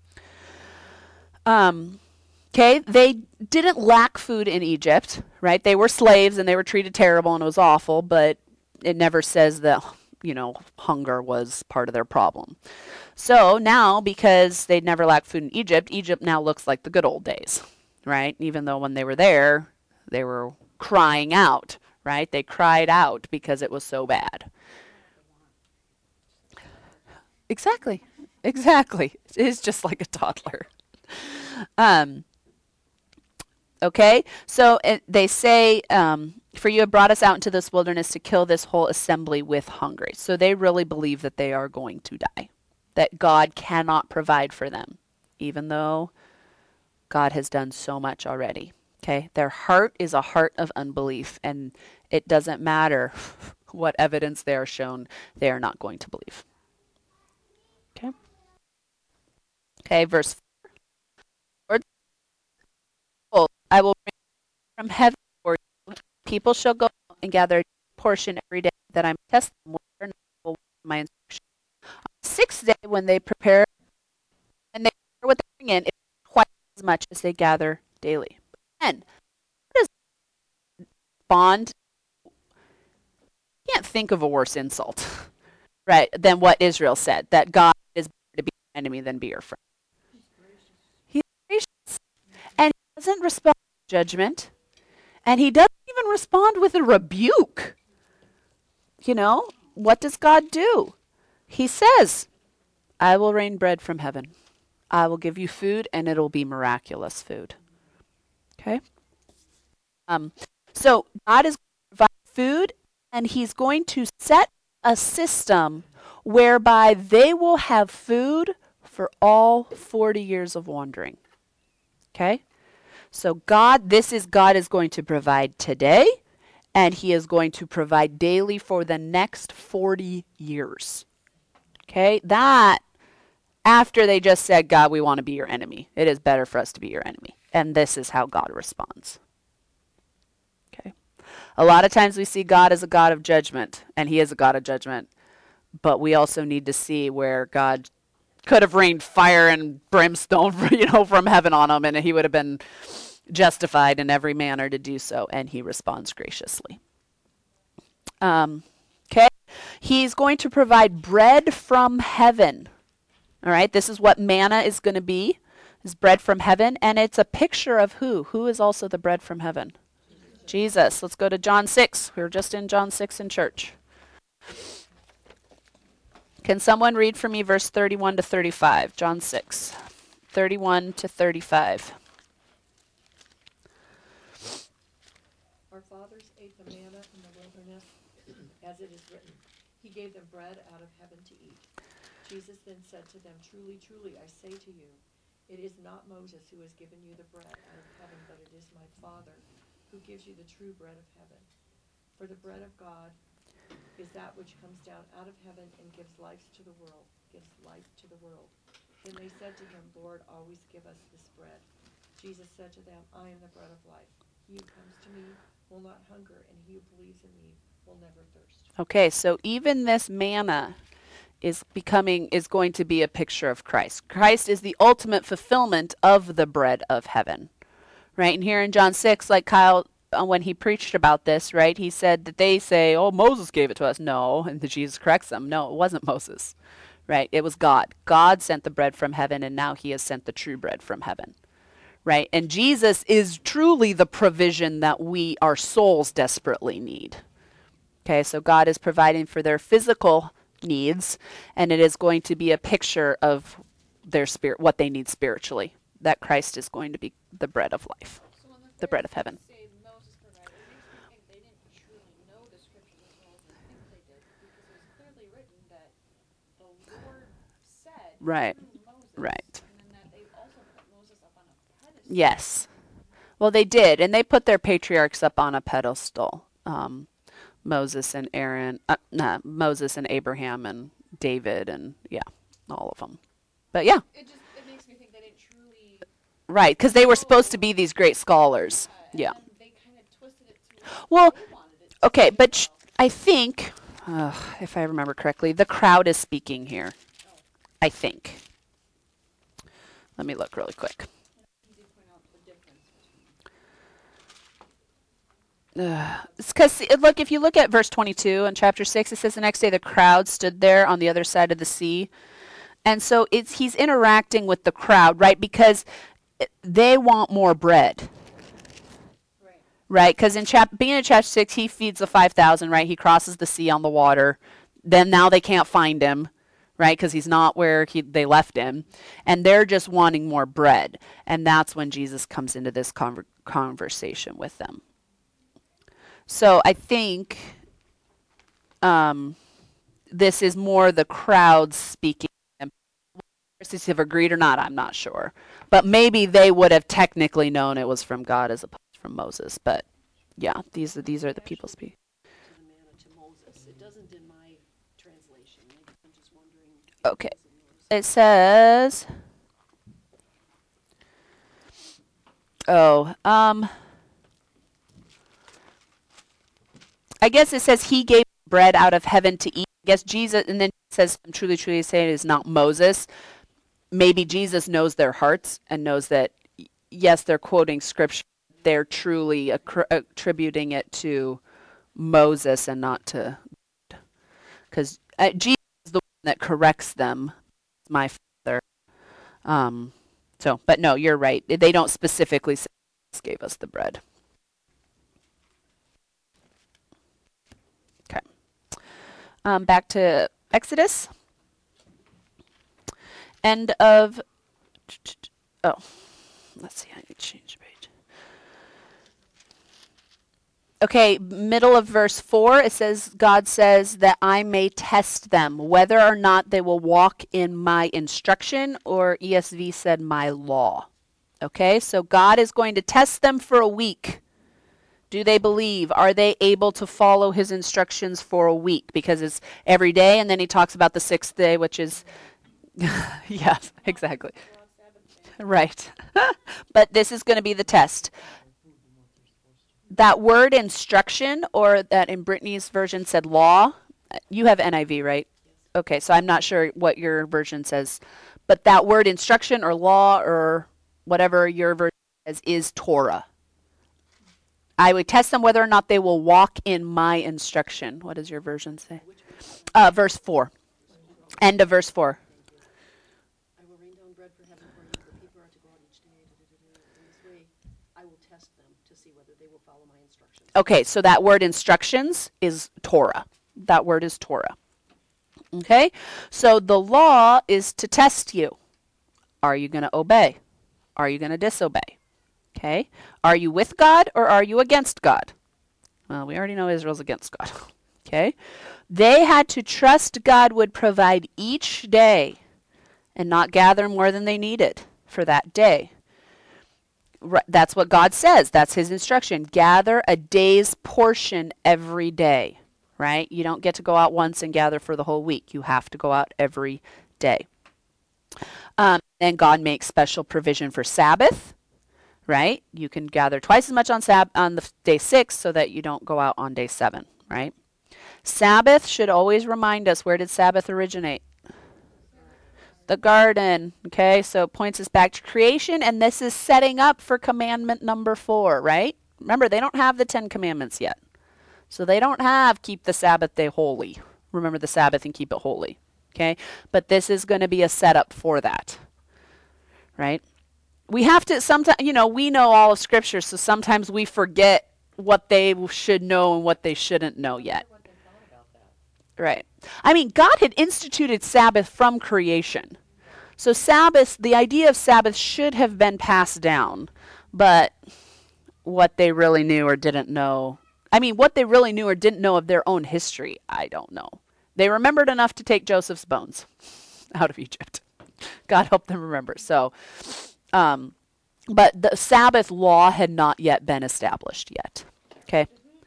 Um, okay, they didn't lack food in Egypt, right? They were slaves and they were treated terrible and it was awful, but it never says that, you know, hunger was part of their problem. So now, because they'd never lacked food in Egypt, Egypt now looks like the good old days, right? Even though when they were there, they were crying out, right? They cried out because it was so bad. Exactly. Exactly. It's just like a toddler. Um, okay, so uh, they say, um, for you have brought us out into this wilderness to kill this whole assembly with hunger. So they really believe that they are going to die, that God cannot provide for them, even though God has done so much already. Okay, their heart is a heart of unbelief, and it doesn't matter what evidence they are shown, they are not going to believe. Okay. Okay, verse four. Lord, I will bring from heaven for you. People shall go out and gather a portion every day, that I may test them whether or not they will walk in my instruction. On the sixth day, when they prepare and they prepare what they bring in, it's twice as much as they gather daily. And what does bond? Can't think of a worse insult, right, than what Israel said, that God is better to be your enemy than be your friend. He's gracious. And he doesn't respond with judgment. And he doesn't even respond with a rebuke. You know, what does God do? He says, I will rain bread from heaven. I will give you food, and it'll be miraculous food. Okay? Um, so God is going to provide food, and he's going to set a system whereby they will have food for all forty years of wandering. Okay? So God, this is God is going to provide today, and he is going to provide daily for the next forty years. Okay? That, after they just said, God, we want to be your enemy. It is better for us to be your enemy. And this is how God responds. Okay? A lot of times we see God as a God of judgment, and he is a God of judgment. But we also need to see where God could have rained fire and brimstone, you know, from heaven on him, and he would have been justified in every manner to do so, and he responds graciously. Um, okay, he's going to provide bread from heaven. All right, this is what manna is going to be, is bread from heaven, and it's a picture of who? Who is also the bread from heaven? Jesus. Jesus. Let's go to John six. We were just in John six in church. Can someone read for me verse thirty-one to thirty-five? John six, thirty-one to thirty-five. Our fathers ate the manna in the wilderness, as it is written, he gave them bread out of heaven to eat. Jesus then said to them, truly, truly, I say to you, it is not Moses who has given you the bread out of heaven, but it is my Father who gives you the true bread of heaven. For the bread of God is that which comes down out of heaven and gives life to the world, gives life to the world. Then they said to him, Lord, always give us this bread. Jesus said to them, I am the bread of life. He who comes to me will not hunger, and he who believes in me will never thirst. Okay, so even this manna is becoming is going to be a picture of Christ. Christ is the ultimate fulfillment of the bread of heaven. Right? And here in John six, like Kyle uh, when he preached about this, right? He said that they say, "Oh, Moses gave it to us." No, and Jesus corrects them. No, it wasn't Moses. Right? It was God. God sent the bread from heaven, and now he has sent the true bread from heaven. Right? And Jesus is truly the provision that we, our souls, desperately need. Okay, so God is providing for their physical needs, and it is going to be a picture of their spirit, what they need spiritually. That Christ is going to be the bread of life, So when the bread of heaven. Say Moses provided, it makes me think they didn't truly know the scriptures as well as they think they did, because it was clearly written that the Lord said Right. through Moses, Right. and then that they also put Moses up on a pedestal. Yes. Well, they did, and they put their patriarchs up on a pedestal. Um, Moses and Aaron, uh, nah, Moses and Abraham and David, and yeah, all of them. But yeah, It just it makes me think they didn't truly. right, because they were supposed to be these great scholars. Uh, and Yeah. Then they kind of twisted it to Well, what they wanted it to okay, be but as sh- well. I think, uh, if I remember correctly, the crowd is speaking here. I think. Let me look really quick. He did point out the difference between. Uh, it's because, look, if you look at verse twenty-two in chapter six, it says the next day the crowd stood there on the other side of the sea. And so it's he's interacting with the crowd, right? Because they want more bread. Right. Right? Because in chap- being in chapter six, he feeds the five thousand, right? He crosses the sea on the water. Then now they can't find him, right? Because he's not where he, they left him. And they're just wanting more bread. And that's when Jesus comes into this conver- conversation with them. So I think um, this is more the crowd speaking. And Pharisees have agreed or not, I'm not sure. But maybe they would have technically known it was from God as opposed from Moses. But yeah, these are these are the people speaking. To the manna to Moses. It doesn't in my translation. I guess I'm just wondering. if it Okay. does in yours. It says, oh, um, I guess it says he gave bread out of heaven to eat. I guess Jesus, and then it says, I'm truly, truly saying it is not Moses. Maybe Jesus knows their hearts and knows that, yes, they're quoting scripture. They're truly accru- attributing it to Moses and not to God. Because uh, Jesus is the one that corrects them, my Father. Um, so, but no, you're right. They don't specifically say Jesus gave us the bread. Okay. Um, back to Exodus. End of. Oh, let's see. I need to change the page. Okay, middle of verse four, it says, God says that I may test them, whether or not they will walk in my instruction, or E S V said my law. Okay, so God is going to test them for a week. Do they believe? Are they able to follow his instructions for a week? Because it's every day, and then he talks about the sixth day, which is, yes, exactly. Right. But this is going to be the test. That word instruction, or that in Brittany's version said law, you have N I V, right? Okay, so I'm not sure what your version says. But that word instruction or law or whatever your version says is Torah. I would test them whether or not they will walk in my instruction. What does your version say? Uh, verse four. End of verse four. I will rain down bread for heaven for you. The people are to go out each day. Da, da, da, da. In this way, I will test them to see whether they will follow my instructions. Okay, so that word instructions is Torah. That word is Torah. Okay, so the law is to test you. Are you going to obey? Are you going to disobey? Okay, are you with God or are you against God? Well, we already know Israel's against God. Okay, they had to trust God would provide each day and not gather more than they needed for that day. That's what God says. That's his instruction. Gather a day's portion every day, right? You don't get to go out once and gather for the whole week. You have to go out every day. Um, and God makes special provision for Sabbath, right? You can gather twice as much on Sab- on the day six so that you don't go out on day seven, right? Sabbath should always remind us, where did Sabbath originate? The garden. Okay, so it points us back to creation, and this is setting up for commandment number four, right? Remember, they don't have the Ten Commandments yet. So they don't have keep the Sabbath day holy. Remember the Sabbath and keep it holy. Okay, but this is going to be a setup for that, right? We have to sometimes, you know, we know all of Scripture, so sometimes we forget what they should know and what they shouldn't know yet. What they thought about that. Right. I mean, God had instituted Sabbath from creation. So Sabbath, the idea of Sabbath should have been passed down, but what they really knew or didn't know, I mean, what they really knew or didn't know of their own history, I don't know. They remembered enough to take Joseph's bones out of Egypt. God help them remember. So, um, but the Sabbath law had not yet been established yet. Okay.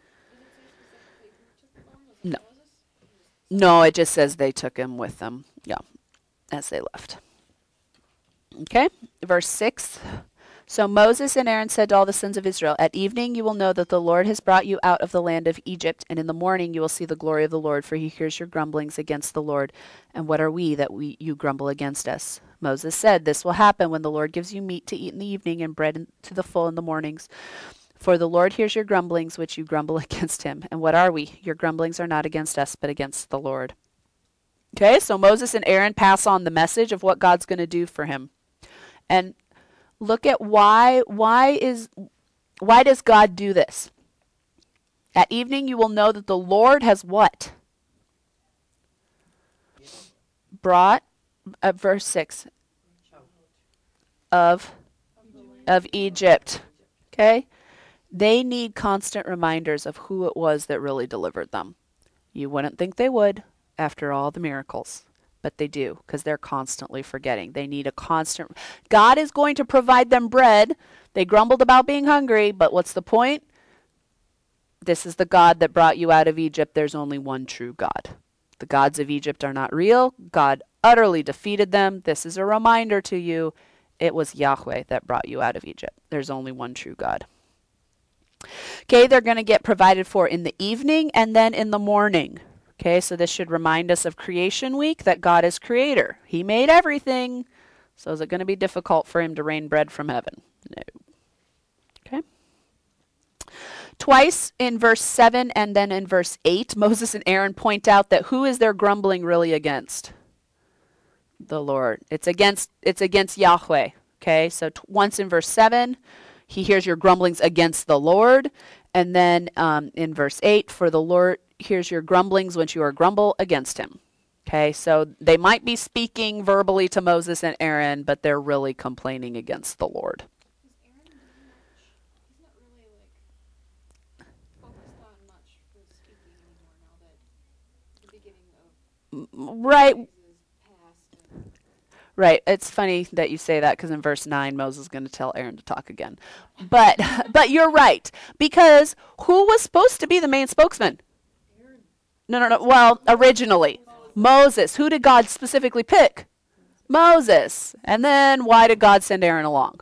No. No, it just says they took him with them. Yeah, as they left. Okay, verse six. So Moses and Aaron said to all the sons of Israel, at evening you will know that the Lord has brought you out of the land of Egypt, and in the morning you will see the glory of the Lord, for he hears your grumblings against the Lord. And what are we that we you grumble against us? Moses said, this will happen when the Lord gives you meat to eat in the evening and bread in, to the full in the mornings. For the Lord hears your grumblings, which you grumble against him. And what are we? Your grumblings are not against us, but against the Lord. Okay, so Moses and Aaron pass on the message of what God's going to do for him. And look at why why is why does God do this? At evening you will know that the Lord has what? Brought uh, verse six of of Egypt. Okay? They need constant reminders of who it was that really delivered them. You wouldn't think they would after all the miracles, but they do because they're constantly forgetting. They need a constant. God is going to provide them bread. They grumbled about being hungry, but what's the point? This is the God that brought you out of Egypt. There's only one true God. The gods of Egypt are not real. God utterly defeated them. This is a reminder to you. It was Yahweh that brought you out of Egypt. There's only one true God. Okay, they're going to get provided for in the evening and then in the morning. Okay, so this should remind us of creation week, that God is creator. He made everything. So is it going to be difficult for him to rain bread from heaven? No. Okay. Twice in verse seven and then in verse eight, Moses and Aaron point out that who is their grumbling really against? The Lord. It's against it's against Yahweh. Okay, so t- once in verse seven, he hears your grumblings against the Lord. And then um, in verse eight, for the Lord hears your grumblings when you are grumble against him. Okay, so they might be speaking verbally to Moses and Aaron, but they're really complaining against the Lord. Is Aaron doing much? He's not really like focused on much for speaking anymore now that the beginning of Right, Moses is past and right. It's funny that you say that because in verse nine, Moses is going to tell Aaron to talk again. But, but you're right, because who was supposed to be the main spokesman? No, no, no. Well, originally, Moses. Who did God specifically pick? Moses. And then why did God send Aaron along?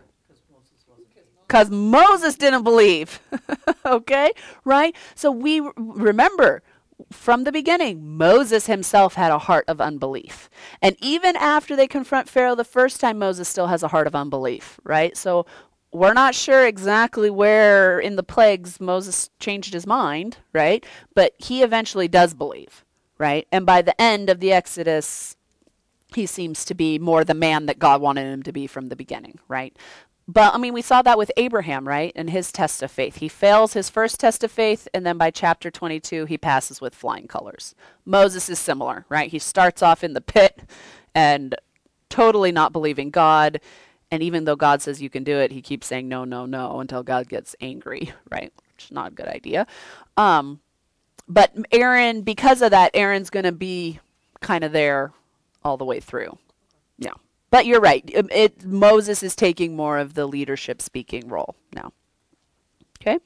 Because Moses didn't believe. Okay? Right? So we r- remember from the beginning, Moses himself had a heart of unbelief. And even after they confront Pharaoh the first time, Moses still has a heart of unbelief. Right? So we're not sure exactly where in the plagues Moses changed his mind, right? But he eventually does believe, right? And by the end of the Exodus, he seems to be more the man that God wanted him to be from the beginning, right? But I mean, we saw that with Abraham, right? And his test of faith. He fails his first test of faith, and then by chapter twenty-two, he passes with flying colors. Moses is similar, right? He starts off in the pit and totally not believing God. And even though God says you can do it, he keeps saying no, no, no until God gets angry, right? Which is not a good idea. Um, but Aaron, because of that, Aaron's going to be kind of there all the way through. Yeah. But you're right. It, it, Moses is taking more of the leadership speaking role now. Okay?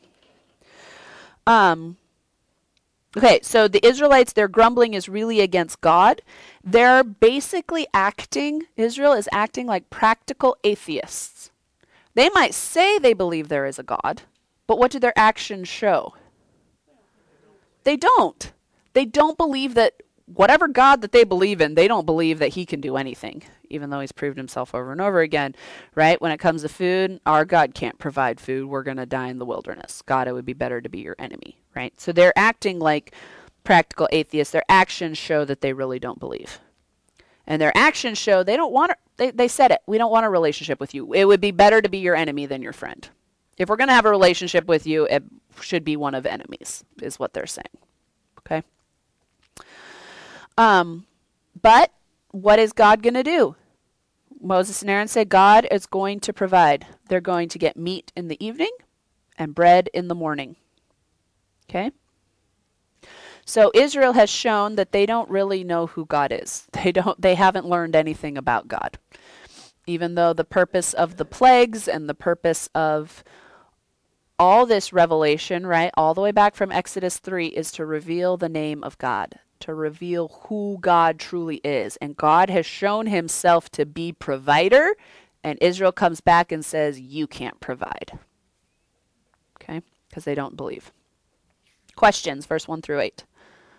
Um, okay, so the Israelites, their grumbling is really against God. They're basically acting, Israel is acting like practical atheists. They might say they believe there is a God, but what do their actions show? They don't. They don't believe that whatever God that they believe in, they don't believe that he can do anything, even though he's proved himself over and over again, right? When it comes to food, our God can't provide food. We're going to die in the wilderness. God, it would be better to be your enemy, right? So they're acting like practical atheists. Their actions show that they really don't believe. And their actions show they don't want to, they, they said it, we don't want a relationship with you. It would be better to be your enemy than your friend. If we're going to have a relationship with you, it should be one of enemies, is what they're saying. Okay? Um, but what is God going to do? Moses and Aaron say God is going to provide. They're going to get meat in the evening and bread in the morning. Okay? So Israel has shown that they don't really know who God is. They don't they haven't learned anything about God. Even though the purpose of the plagues and the purpose of all this revelation, right, all the way back from Exodus three, is to reveal the name of God, to reveal who God truly is. And God has shown himself to be provider, and Israel comes back and says, you can't provide. Okay? Because they don't believe. Questions, verse one through eight.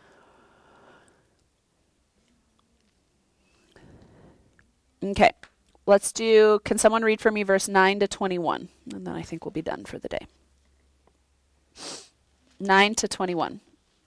Okay. Let's do, can someone read for me verse nine to twenty-one? And then I think we'll be done for the day. nine to twenty-one.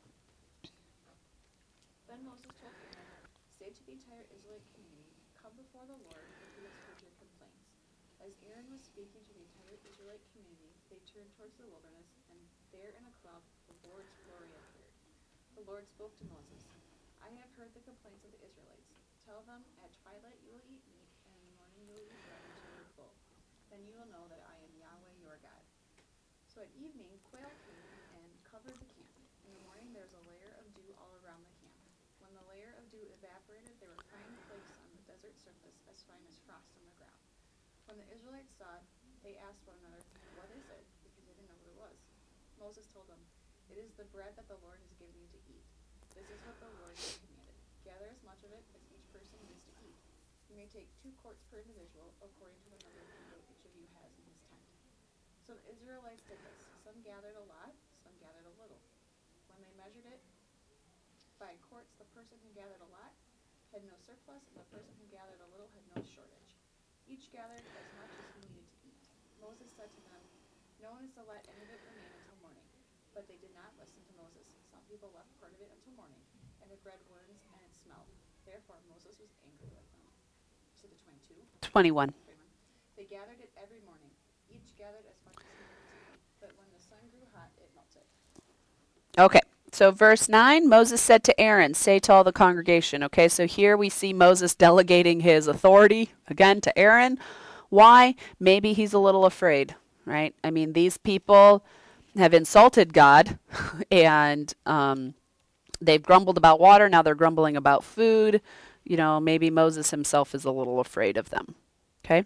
Then Moses told Aaron, say to the entire Israelite community, come before the Lord, for he has heard your complaints. As Aaron was speaking to the entire Israelite community, they turned towards the wilderness, and there in a cloud the Lord's glory appeared. The Lord spoke to Moses, I have heard the complaints of the Israelites. Tell them, at twilight you will eat meat, and in the morning you will eat bread until you're full. Then you will know that I am Yahweh your God. So at evening, quail came and covered the camp. In the morning, there was a layer of dew all around the camp. When the layer of dew evaporated, there were fine flakes on the desert surface, as fine as frost on the ground. When the Israelites saw it, they asked one another, "What is it?" Because they didn't know what it was. Moses told them, "It is the bread that the Lord has given you to eat. This is what the Lord has commanded. Gather as much of it as each person needs to eat. You may take two quarts per individual, according to the number of people each of you has in his tent." So the Israelites did this. Some gathered a lot, some gathered a little. When they measured it by quarts, the person who gathered a lot had no surplus, and the person who gathered a little had no shortage. Each gathered as much as he needed to eat. Moses said to them, "No one is to let any of it remain until morning." But they did not listen to Moses. Some people left part of it until morning, and it bred worms and it smelled. Therefore Moses was angry with them. So the twenty-two? twenty-one. They gathered it every morning. Each gathered as much as he needed to eat. But when the sun grew hot, it melted. Okay. So verse nine, Moses said to Aaron, "Say to all the congregation." Okay, so here we see Moses delegating his authority, again, to Aaron. Why? Maybe he's a little afraid, right? I mean, these people have insulted God, and um, they've grumbled about water. Now they're grumbling about food. You know, maybe Moses himself is a little afraid of them. Okay?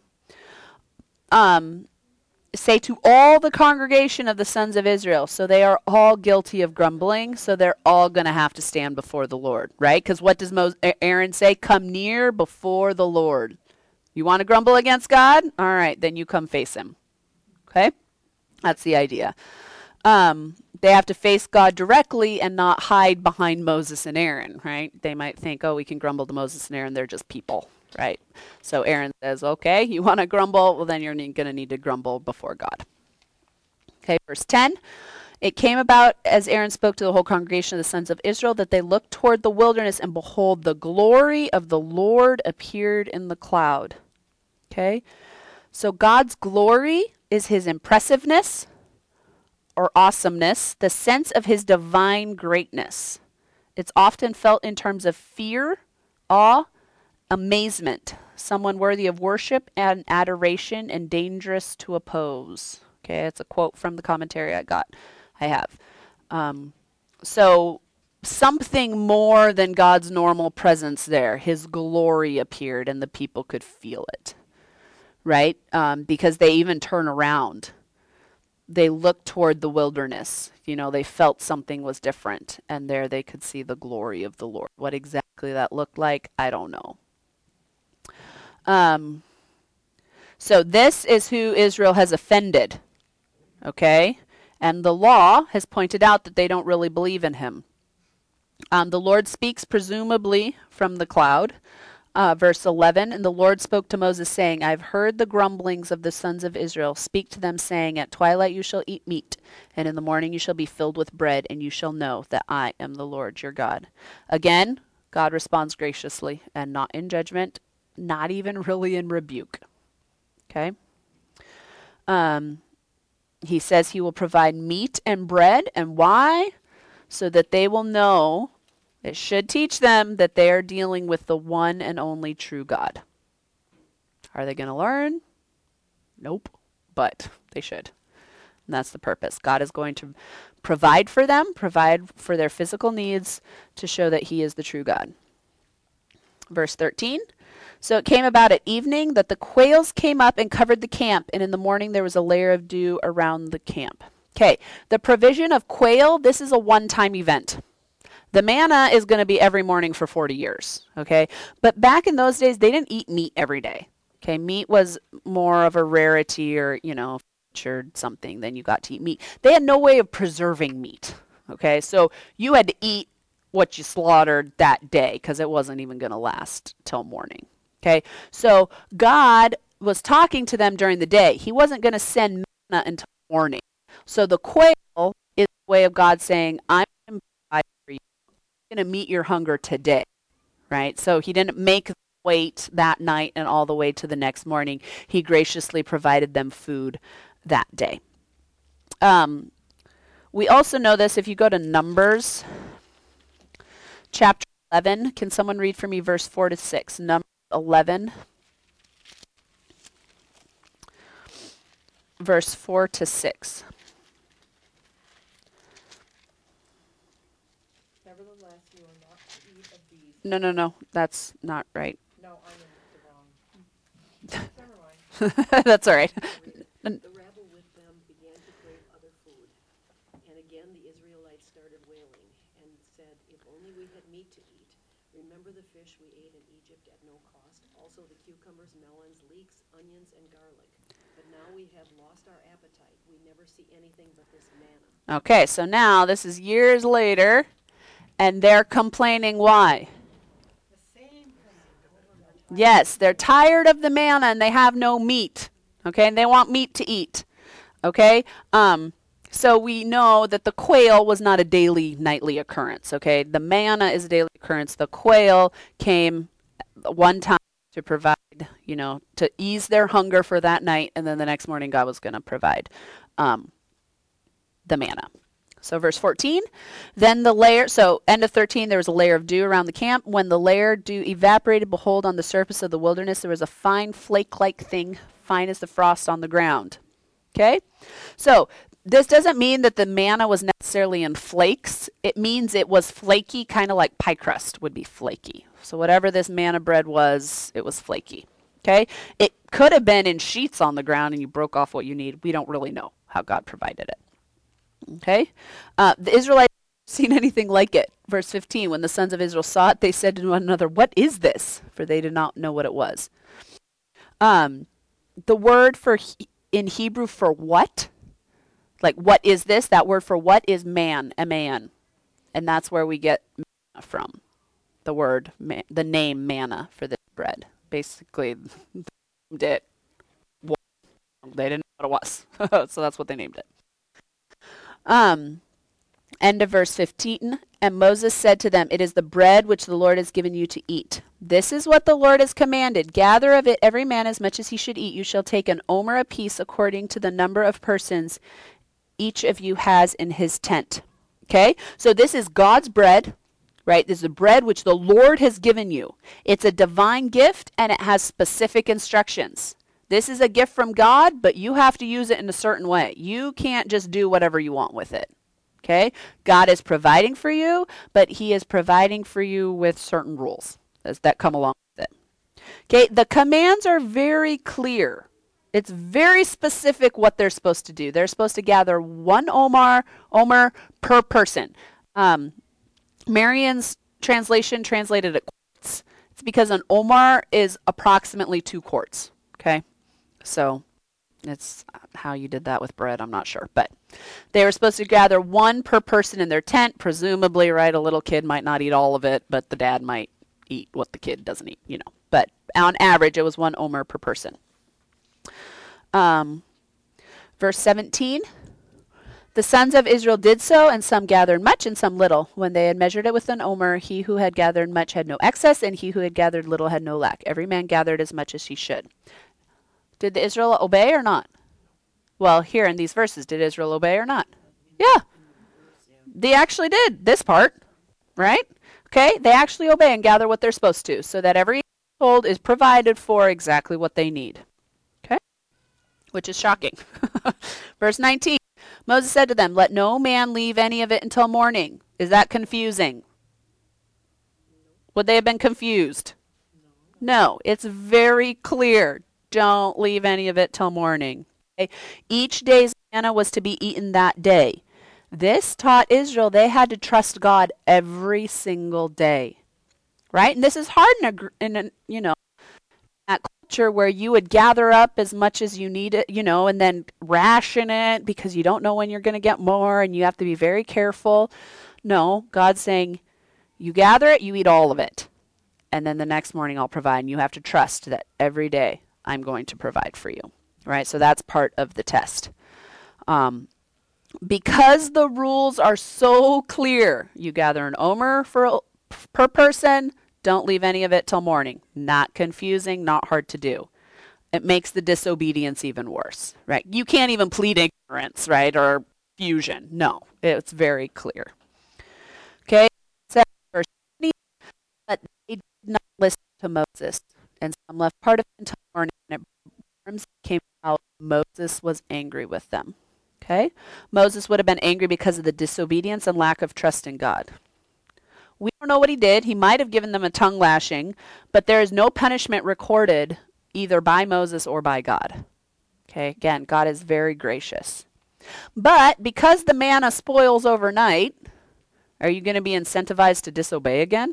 Um, say to all the congregation of the sons of Israel. So they are all guilty of grumbling, so they're all going to have to stand before the Lord, right? Because what does Moses, Aaron say? Come near before the Lord. You want to grumble against God? All right, then you come face him. Okay? That's the idea. Um, they have to face God directly and not hide behind Moses and Aaron, right? They might think, oh, we can grumble to Moses and Aaron. They're just people, right? So Aaron says, okay, you want to grumble? Well, then you're going to need to grumble before God. Okay, verse ten. It came about as Aaron spoke to the whole congregation of the sons of Israel that they looked toward the wilderness, and behold, the glory of the Lord appeared in the cloud. Okay? So God's glory is his impressiveness or awesomeness, the sense of his divine greatness. It's often felt in terms of fear, awe, amazement, someone worthy of worship and adoration and dangerous to oppose. Okay, it's a quote from the commentary I got, I have. Um, so something more than God's normal presence there. His glory appeared and the people could feel it, right? Um, because they even turn around. They looked toward the wilderness. You know, they felt something was different, and there they could see the glory of the Lord. What exactly that looked like, I don't know. Um, so this is who Israel has offended, okay? And the law has pointed out that they don't really believe in him. Um, the Lord speaks presumably from the cloud. Uh, verse eleven, and the Lord spoke to Moses, saying, I've heard the grumblings of the sons of Israel. Speak to them, saying, At twilight you shall eat meat, and in the morning you shall be filled with bread, and you shall know that I am the Lord your God. Again, God responds graciously and not in judgment, not even really in rebuke. Okay? Um, he says he will provide meat and bread, and why? So that they will know. It should teach them that they are dealing with the one and only true God. Are they going to learn? Nope, but they should. And that's the purpose. God is going to provide for them, provide for their physical needs to show that he is the true God. Verse thirteen. So it came about at evening that the quails came up and covered the camp, and in the morning there was a layer of dew around the camp. Okay, the provision of quail, this is a one-time event. The manna is going to be every morning for forty years, okay? But back in those days, they didn't eat meat every day, okay? Meat was more of a rarity or, you know, featured something, then you got to eat meat. They had no way of preserving meat, okay? So you had to eat what you slaughtered that day because it wasn't even going to last till morning, okay? So God was talking to them during the day. He wasn't going to send manna until morning. So the quail is a way of God saying, I'm going to provide for you. Going to meet your hunger today, right? So he didn't make them wait that night and all the way to the next morning. He graciously provided them food that day. Um, we also know this if you go to Numbers chapter eleven. Can someone read for me verse four to six? Numbers eleven, verse four to six. No, no, no. That's not right. No, I'm in the wrong. Never mind. That's all right. The rabble with them began to crave other food. And again the Israelites started wailing and said, if only we had meat to eat. Remember the fish we ate in Egypt at no cost, also the cucumbers, melons, leeks, onions, and garlic. But now we have lost our appetite. We never see anything but this manna. Okay, so now this is years later, and they're complaining why? Yes, they're tired of the manna and they have no meat. Okay, and they want meat to eat. Okay, um, so we know that the quail was not a daily, nightly occurrence. Okay, the manna is a daily occurrence. The quail came one time to provide, you know, to ease their hunger for that night, and then the next morning God was going to provide um, the manna. So verse fourteen, then the layer, so end of thirteen, there was a layer of dew around the camp. When the layer dew evaporated, behold, on the surface of the wilderness, there was a fine flake-like thing, fine as the frost on the ground. Okay? So this doesn't mean that the manna was necessarily in flakes. It means it was flaky, kind of like pie crust would be flaky. So whatever this manna bread was, it was flaky. Okay? It could have been in sheets on the ground and you broke off what you need. We don't really know how God provided it. Okay, uh, the Israelites hadn't seen anything like it. Verse fifteen, when the sons of Israel saw it, they said to one another, what is this? For they did not know what it was. Um, the word for he- in Hebrew for what? Like, what is this? That word for what is man, M A N. And that's where we get manna from. The word, ma- the name manna for this bread. Basically, they named it. They didn't know what it was. So that's what they named it. Um, end of verse fifteen. And Moses said to them, it is the bread which the Lord has given you to eat. This is what the Lord has commanded. Gather of it every man as much as he should eat. You shall take an omer apiece according to the number of persons each of you has in his tent. Okay? So this is God's bread, right? This is the bread which the Lord has given you. It's a divine gift and it has specific instructions. This is a gift from God, but you have to use it in a certain way. You can't just do whatever you want with it. Okay? God is providing for you, but he is providing for you with certain rules as that come along with it. Okay? The commands are very clear. It's very specific what they're supposed to do. They're supposed to gather one omer, omer per person. Um, Marion's translation translated it quarts. It's because an omer is approximately two quarts. Okay? So it's how you did that with bread, I'm not sure. But they were supposed to gather one per person in their tent, presumably, right? A little kid might not eat all of it, but the dad might eat what the kid doesn't eat, you know. But on average, it was one omer per person. Um, verse seventeen, the sons of Israel did so, and some gathered much and some little. When they had measured it with an omer, he who had gathered much had no excess, and he who had gathered little had no lack. Every man gathered as much as he should. Did the Israel obey or not? Well, here in these verses, did Israel obey or not? Yeah. They actually did this part, right? Okay, they actually obey and gather what they're supposed to, so that every household is provided for exactly what they need. Okay? Which is shocking. Verse nineteen, Moses said to them, let no man leave any of it until morning. Is that confusing? Would they have been confused? No, it's very clear. Don't leave any of it till morning. Okay? Each day's manna was to be eaten that day. This taught Israel they had to trust God every single day, right? And this is hard in a, in a you know, that culture where you would gather up as much as you need it, you know, and then ration it because you don't know when you're going to get more and you have to be very careful. No, God's saying, you gather it, you eat all of it. And then the next morning I'll provide. And you have to trust that every day I'm going to provide for you, right? So that's part of the test. Um, because the rules are so clear, you gather an omer for per person, don't leave any of it till morning. Not confusing, not hard to do. It makes the disobedience even worse, right? You can't even plead ignorance, right, or fusion. No, it's very clear. Okay, so verse twenty, but they did not listen to Moses, and some left part of it until morning, and it came out. Moses was angry with them. Okay? Moses would have been angry because of the disobedience and lack of trust in God. We don't know what he did. He might have given them a tongue lashing, but there is no punishment recorded either by Moses or by God. Okay, again, God is very gracious. But because the manna spoils overnight, are you going to be incentivized to disobey again?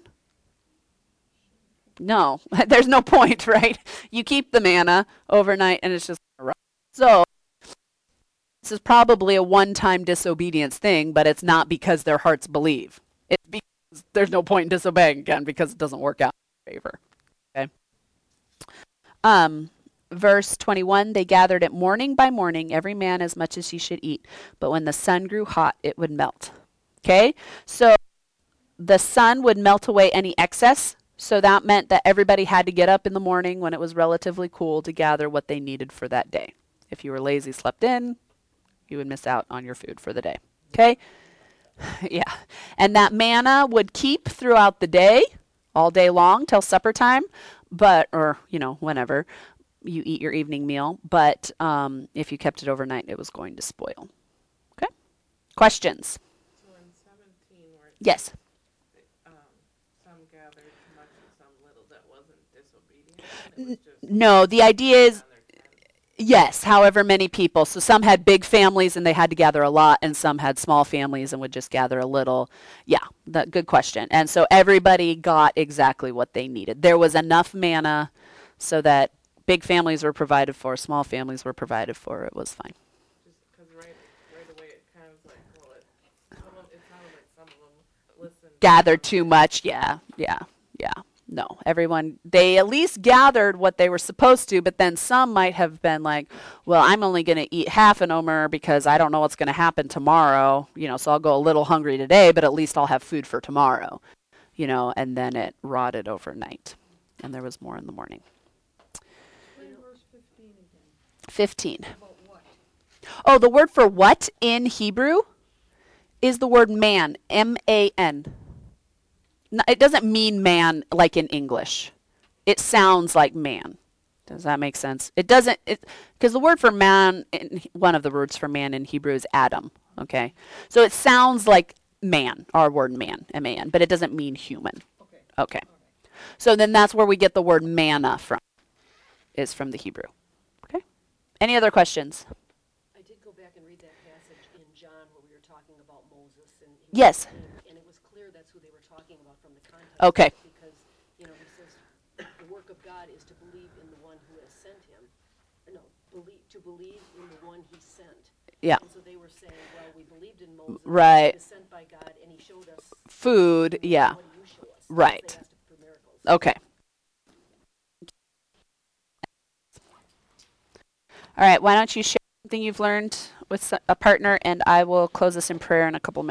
No, there's no point, right? You keep the manna overnight and it's just gonna rot. So this is probably a one-time disobedience thing, but it's not because their hearts believe. It's because there's no point in disobeying again because it doesn't work out in their favor. Okay. Um, verse twenty-one, they gathered it morning by morning, every man as much as he should eat. But when the sun grew hot, it would melt. Okay, so the sun would melt away any excess. So that meant that everybody had to get up in the morning when it was relatively cool to gather what they needed for that day. If you were lazy, slept in, you would miss out on your food for the day. Okay? Yeah. And that manna would keep throughout the day, all day long till supper time, but, or, you know, whenever you eat your evening meal. But um, if you kept it overnight, it was going to spoil. Okay? Questions? So in seventeen, where it Yes. says, um, some gathered much and some little, that wasn't disobedience. It was just No, the idea is, on their tents. yes, however many people. So some had big families and they had to gather a lot, and some had small families and would just gather a little. Yeah, that, good question. And so everybody got exactly what they needed. There was enough manna so that big families were provided for, small families were provided for. It was fine. Just because right, right away it kind of was like, well, it, some of, it sounded like some of them listened. Gathered too much. Yeah, yeah, yeah. No, everyone, they at least gathered what they were supposed to, but then some might have been like, well, I'm only going to eat half an omer because I don't know what's going to happen tomorrow, you know, so I'll go a little hungry today, but at least I'll have food for tomorrow, you know, and then it rotted overnight, and there was more in the morning. Verse fifteen again. fifteen. About what? Oh, the word for what in Hebrew is the word man, M A N. No, it doesn't mean man like in English. It sounds like man. Does that make sense? It doesn't, because the word for man, in, one of the words for man in Hebrew is Adam, okay? So it sounds like man, our word man, M A N, but it doesn't mean human. Okay. Okay. So then that's where we get the word manna from, is from the Hebrew. Okay? Any other questions? I did go back and read that passage in John where we were talking about Moses and he was Yes. saying- and it was clear that's who they were talking about from the context. Okay. Because, you know, he says the work of God is to believe in the one who has sent him. Or no, believe to believe in the one he sent. Yeah. And so they were saying, well, we believed in Moses. Right. He was sent by God and he showed us Food, yeah. what do you show us? Right. They asked for miracles. Okay. All right, why don't you share something you've learned with s- a partner, and I will close this in prayer in a couple minutes.